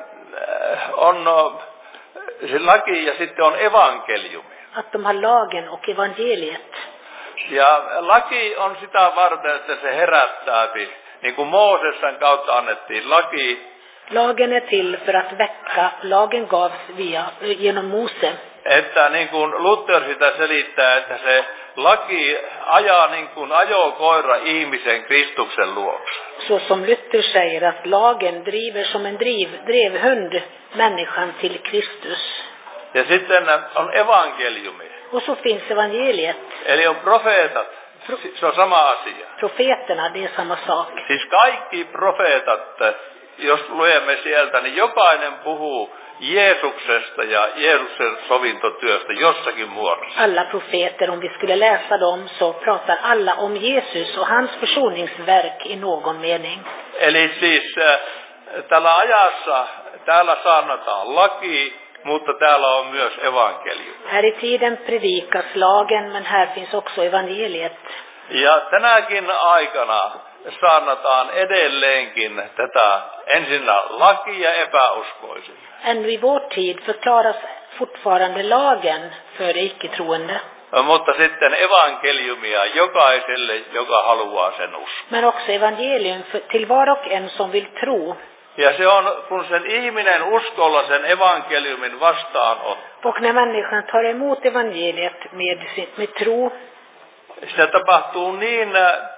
on se laki ja sitten on evankeliumi. Att de har lagen och evangeliet. Ja laki on sitä varten, että se herättää. Niin kuin Mooseksen kautta annettiin laki. Lagen är till för att väcka. Lagen gavs genom Mose. Että niin kuin Luther sitä selittää, että se laki ajaa niin kuin ajokoira ihmisen Kristuksen luokse. Så som Luther säger att lagen driver som en drevhund människan till Kristus. Ja sitten on evankeliumi. Och så finns evangeliet. Eli on profeetat. Se on sama asia. Profeterna, det är samma sak. Siis kaikki profeetat, jos luemme sieltä, niin jokainen puhuu Jeesuksesta ja Jeesuksen sovintotyöstä jossakin muodossa. Alla profeter, om vi skulle läsa dem, så pratar alla om Jesus och hans försoningsverk i någon mening. Eli siis tällä ajassa täällä saarnataan laki, mutta täällä on myös evankeliumi. Här i tiden predikas lagen, men här finns också evangeliet. Ja tänäkin aikana saarnataan edelleenkin tätä ensinnä lakia epäuskoisille. Ännu i vår tid förklaras fortfarande lagen för de icke-troende. Mutta sitten evankeliumia jokaiselle, joka haluaa sen uskoa. Men också evangelium till var och en som vill tro. Ja se on, kun sen ihminen uskolla sen evankeliumin vastaanottaa. Och när människan tar emot evangeliet med tro. Se tapahtuu niin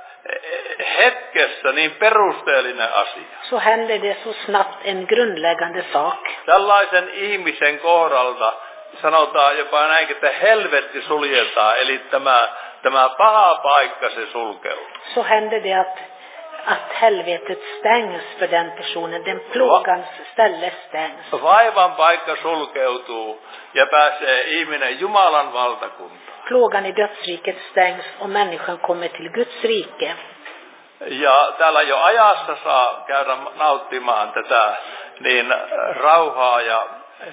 hetkessä, niin perusteellinen asia. Så händer det så snabbt en grundläggande sak. Tällaisen ihmisen kohdalta sanotaan jopa näin, että helvetti suljetaan, eli tämä paha paikka se sulkeutuu. Så händer det att helvetet stängs för den personen, den plågans ställe stängs. Vaivan paikka sulkeutuu ja pääsee ihminen Jumalan valtakuntaan. Plågan i dödsriket stängs och människan kommer till Guds rike. Ja täällä jo ajassa saa käydä nauttimaan tätä niin rauhaa ja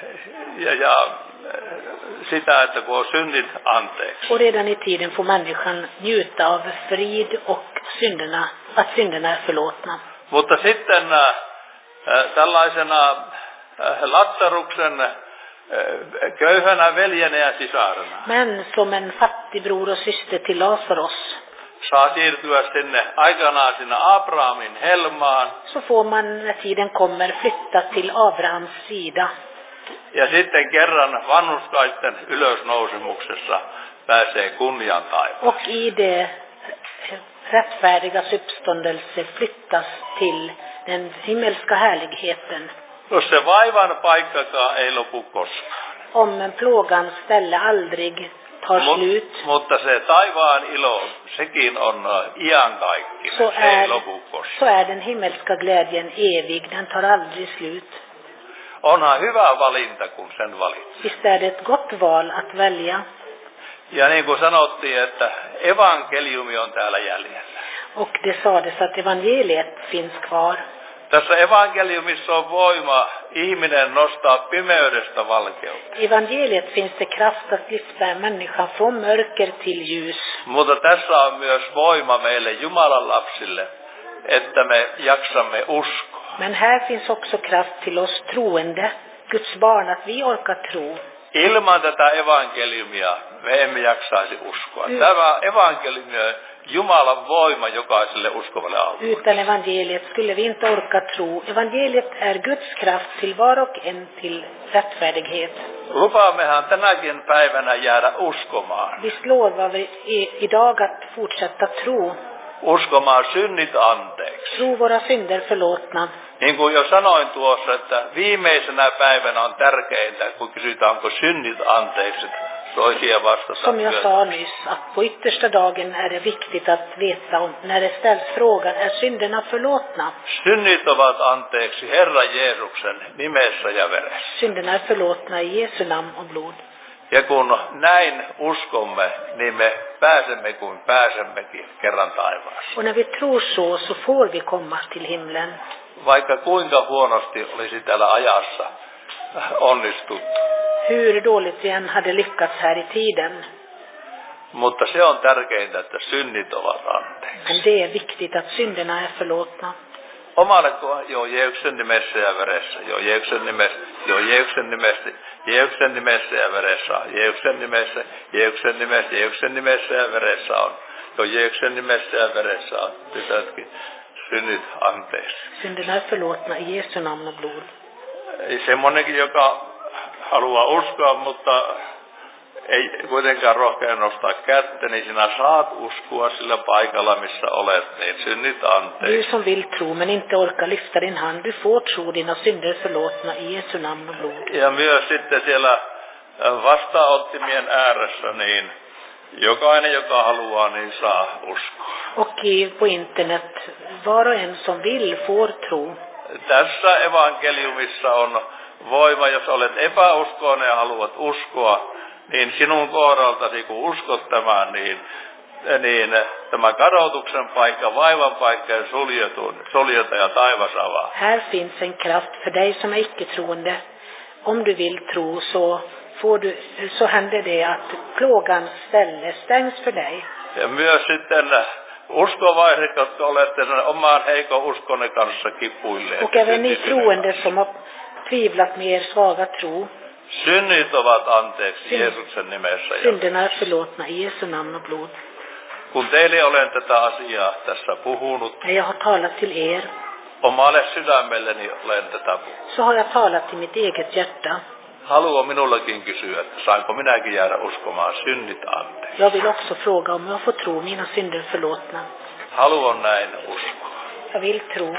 sitä, että kun on synnit anteeksi. Och redan i tiden får människan njuta av frid och att synderna är förlåtna. Mutta sitten tällaisena Latsaruksen köyhänä veljenä ja sisarena. Men som en fattig bror och syster till Lazarus. Saa siirtyä sinne aikanaan sinne Abrahamin helmaan. Så får man när tiden kommer flytta till Abrahams sida. Ja sitten kerran vanhurskaisten ylösnousemuksessa pääsee kunnian taivaan. Och i det rättfärdigas uppståndelse flyttas till den himmelska härligheten. Jos se vaivan paikkakaan ei lopu koskaan. Om en plågans ställe aldrig tar slut. Mutta se taivaan ilo, sekin on iankaikkinen. Se ei lopu koskaan. Så är den himmelska glädjen evig, den tar aldrig slut. Onhan hyvä valinta, kun sen valitsee. Visst är det ett gott val att välja. Ja niin kuin sanottiin, että evankeliumi on täällä jäljellä. Och det sades att evangeliet finns kvar. Tässä evankeliumissa on voima ihminen nostaa pimeydestä valkeuteen. Evangeliet finns det kraft att lyfta människan från mörker till ljus. Mutta tässä on myös voima meille Jumalan lapsille, että me jaksamme uskoa. Men här finns också kraft till oss troende, Guds barn, att vi orkar tro. Ilman tätä evankeliumia me emme jaksaisi uskoa. Tämä evankeliumi on Jumalan voima jokaiselle uskovalle alueelle. Utan evangeliet skulle vi inte orka tro. Evangeliet är Guds kraft till var och en till rättfärdighet. Lupaammehan tänäkin päivänä jäädä uskomaan. Visst lovar vi idag att fortsätta tro. Uskomaan synnit anteeksi. Tro våra synder förlåtna. Niin kuin jo sanoin tuossa, että viimeisenä päivänä on tärkeintä, kun kysytään, onko synnit anteeksi, toisia vastata. Som jag sa nyss, att på yttersta dagen är det viktigt att veta om, när det ställs frågan, är synderna förlåtna? Synnit ovat anteeksi Herran Jeesuksen nimessä ja veressä. Synderna är förlåtna i Jesu namn och blod. Ja kun näin uskomme, niin me pääsemme kuin pääsemmekin kerran taivaaseen. Och när vi tror så får vi komma till himlen. Vaikka kuinka huonosti olisi täällä ajassa onnistuttu. Hur dåligt vi än hade lyckats här i tiden. Mutta se on tärkeintä, että synnit ovat anteeksi. Men det är viktigt att synderna är förlåtna. Omalle jo Jeesuksen nimessä ja veressä, jo Jeesuksen nimessä, jo Jeesuksen nimessä, Jeesuksen nimessä ja veressä, Jeesuksen nimessä, Jeesuksen nimessä, Jeesuksen nimessä ja veressä on, jo Jeesuksen nimessä ja veressä on, tytötkin, synnit anteeksi. Synderna är förlåtna i Jesu namn och blod. Semmonenkin, joka haluaa uskoa, mutta ei kuitenkaan rohkea nostaa kättä, niin sinä saat uskoa sillä paikalla, missä olet, niin synnit anteeksi. Du som vill tro men inte orkar lyfta din hand, du får tro dina synder förlåtna i Jesu namn och blod. Ja myös sitten siellä vastaanottimien ääressä, niin jokainen, joka haluaa, niin saa uskoa. Och på internet, var och en som vill får tro. Tässä evankeliumissa on voima, jos olet epäuskoinen ja haluat uskoa, niin sinun kohdaltasi, kun uskot tämän, niin tämä kadotuksen paikka, vaivan paikka ja suljeta ja taivas avaa. Här finns en kraft för dig som är icke-troende. Om du vill tro så händer det att plågans ställe stängs för dig. Ja myös sitten uskovaiset, jotka olette oman heikon uskonne kanssa kipuilleet. Och även ni troende som har tvivlat med er svaga tro. Synnit ovat anteeksi Jeesuksen nimessä. Synderna är förlåtna i Jesu namn och blod. Kun teille olen tätä asiaa tässä puhunut, När jag har talat till er, omalle sydämelleni olen tätä puhunut. så har jag talat till mitt eget hjärta. Haluan minullakin kysyä, että saanko minäkin jäädä uskomaan synnit anteeksi. Jag vill också fråga om jag får tro mina synder förlåtna. Haluan näin uskoa. Jag vill tro.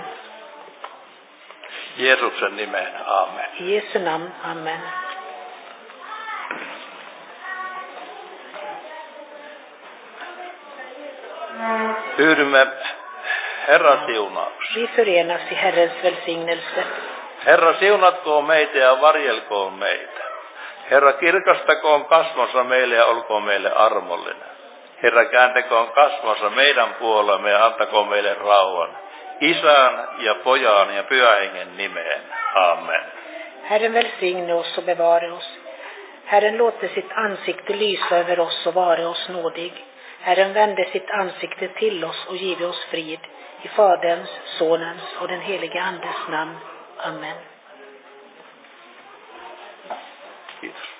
Jeesuksen nimeen, amen. I Jesu namn, amen. Pyydymme Herran siunaukseen. Vi förenas i Herrens välsignelse. Herra, siunatkoon meitä ja varjelkoon meitä. Herra, kirkastakoon kasvonsa meille ja olkoon meille armollinen. Herra, kääntäkoon kasvonsa meidän puolemme ja antakoon meille rauhan. Isän ja Pojan ja Pyhän Hengen nimeen. Amen. Herren välsigne oss och bevare oss. Herren låter sitt ansikte lysa över oss och vara oss nådig. Herren vände sitt ansikte till oss och give oss frid. I Faderns, Sonens och den helige Andes namn. Amen. Kiitos.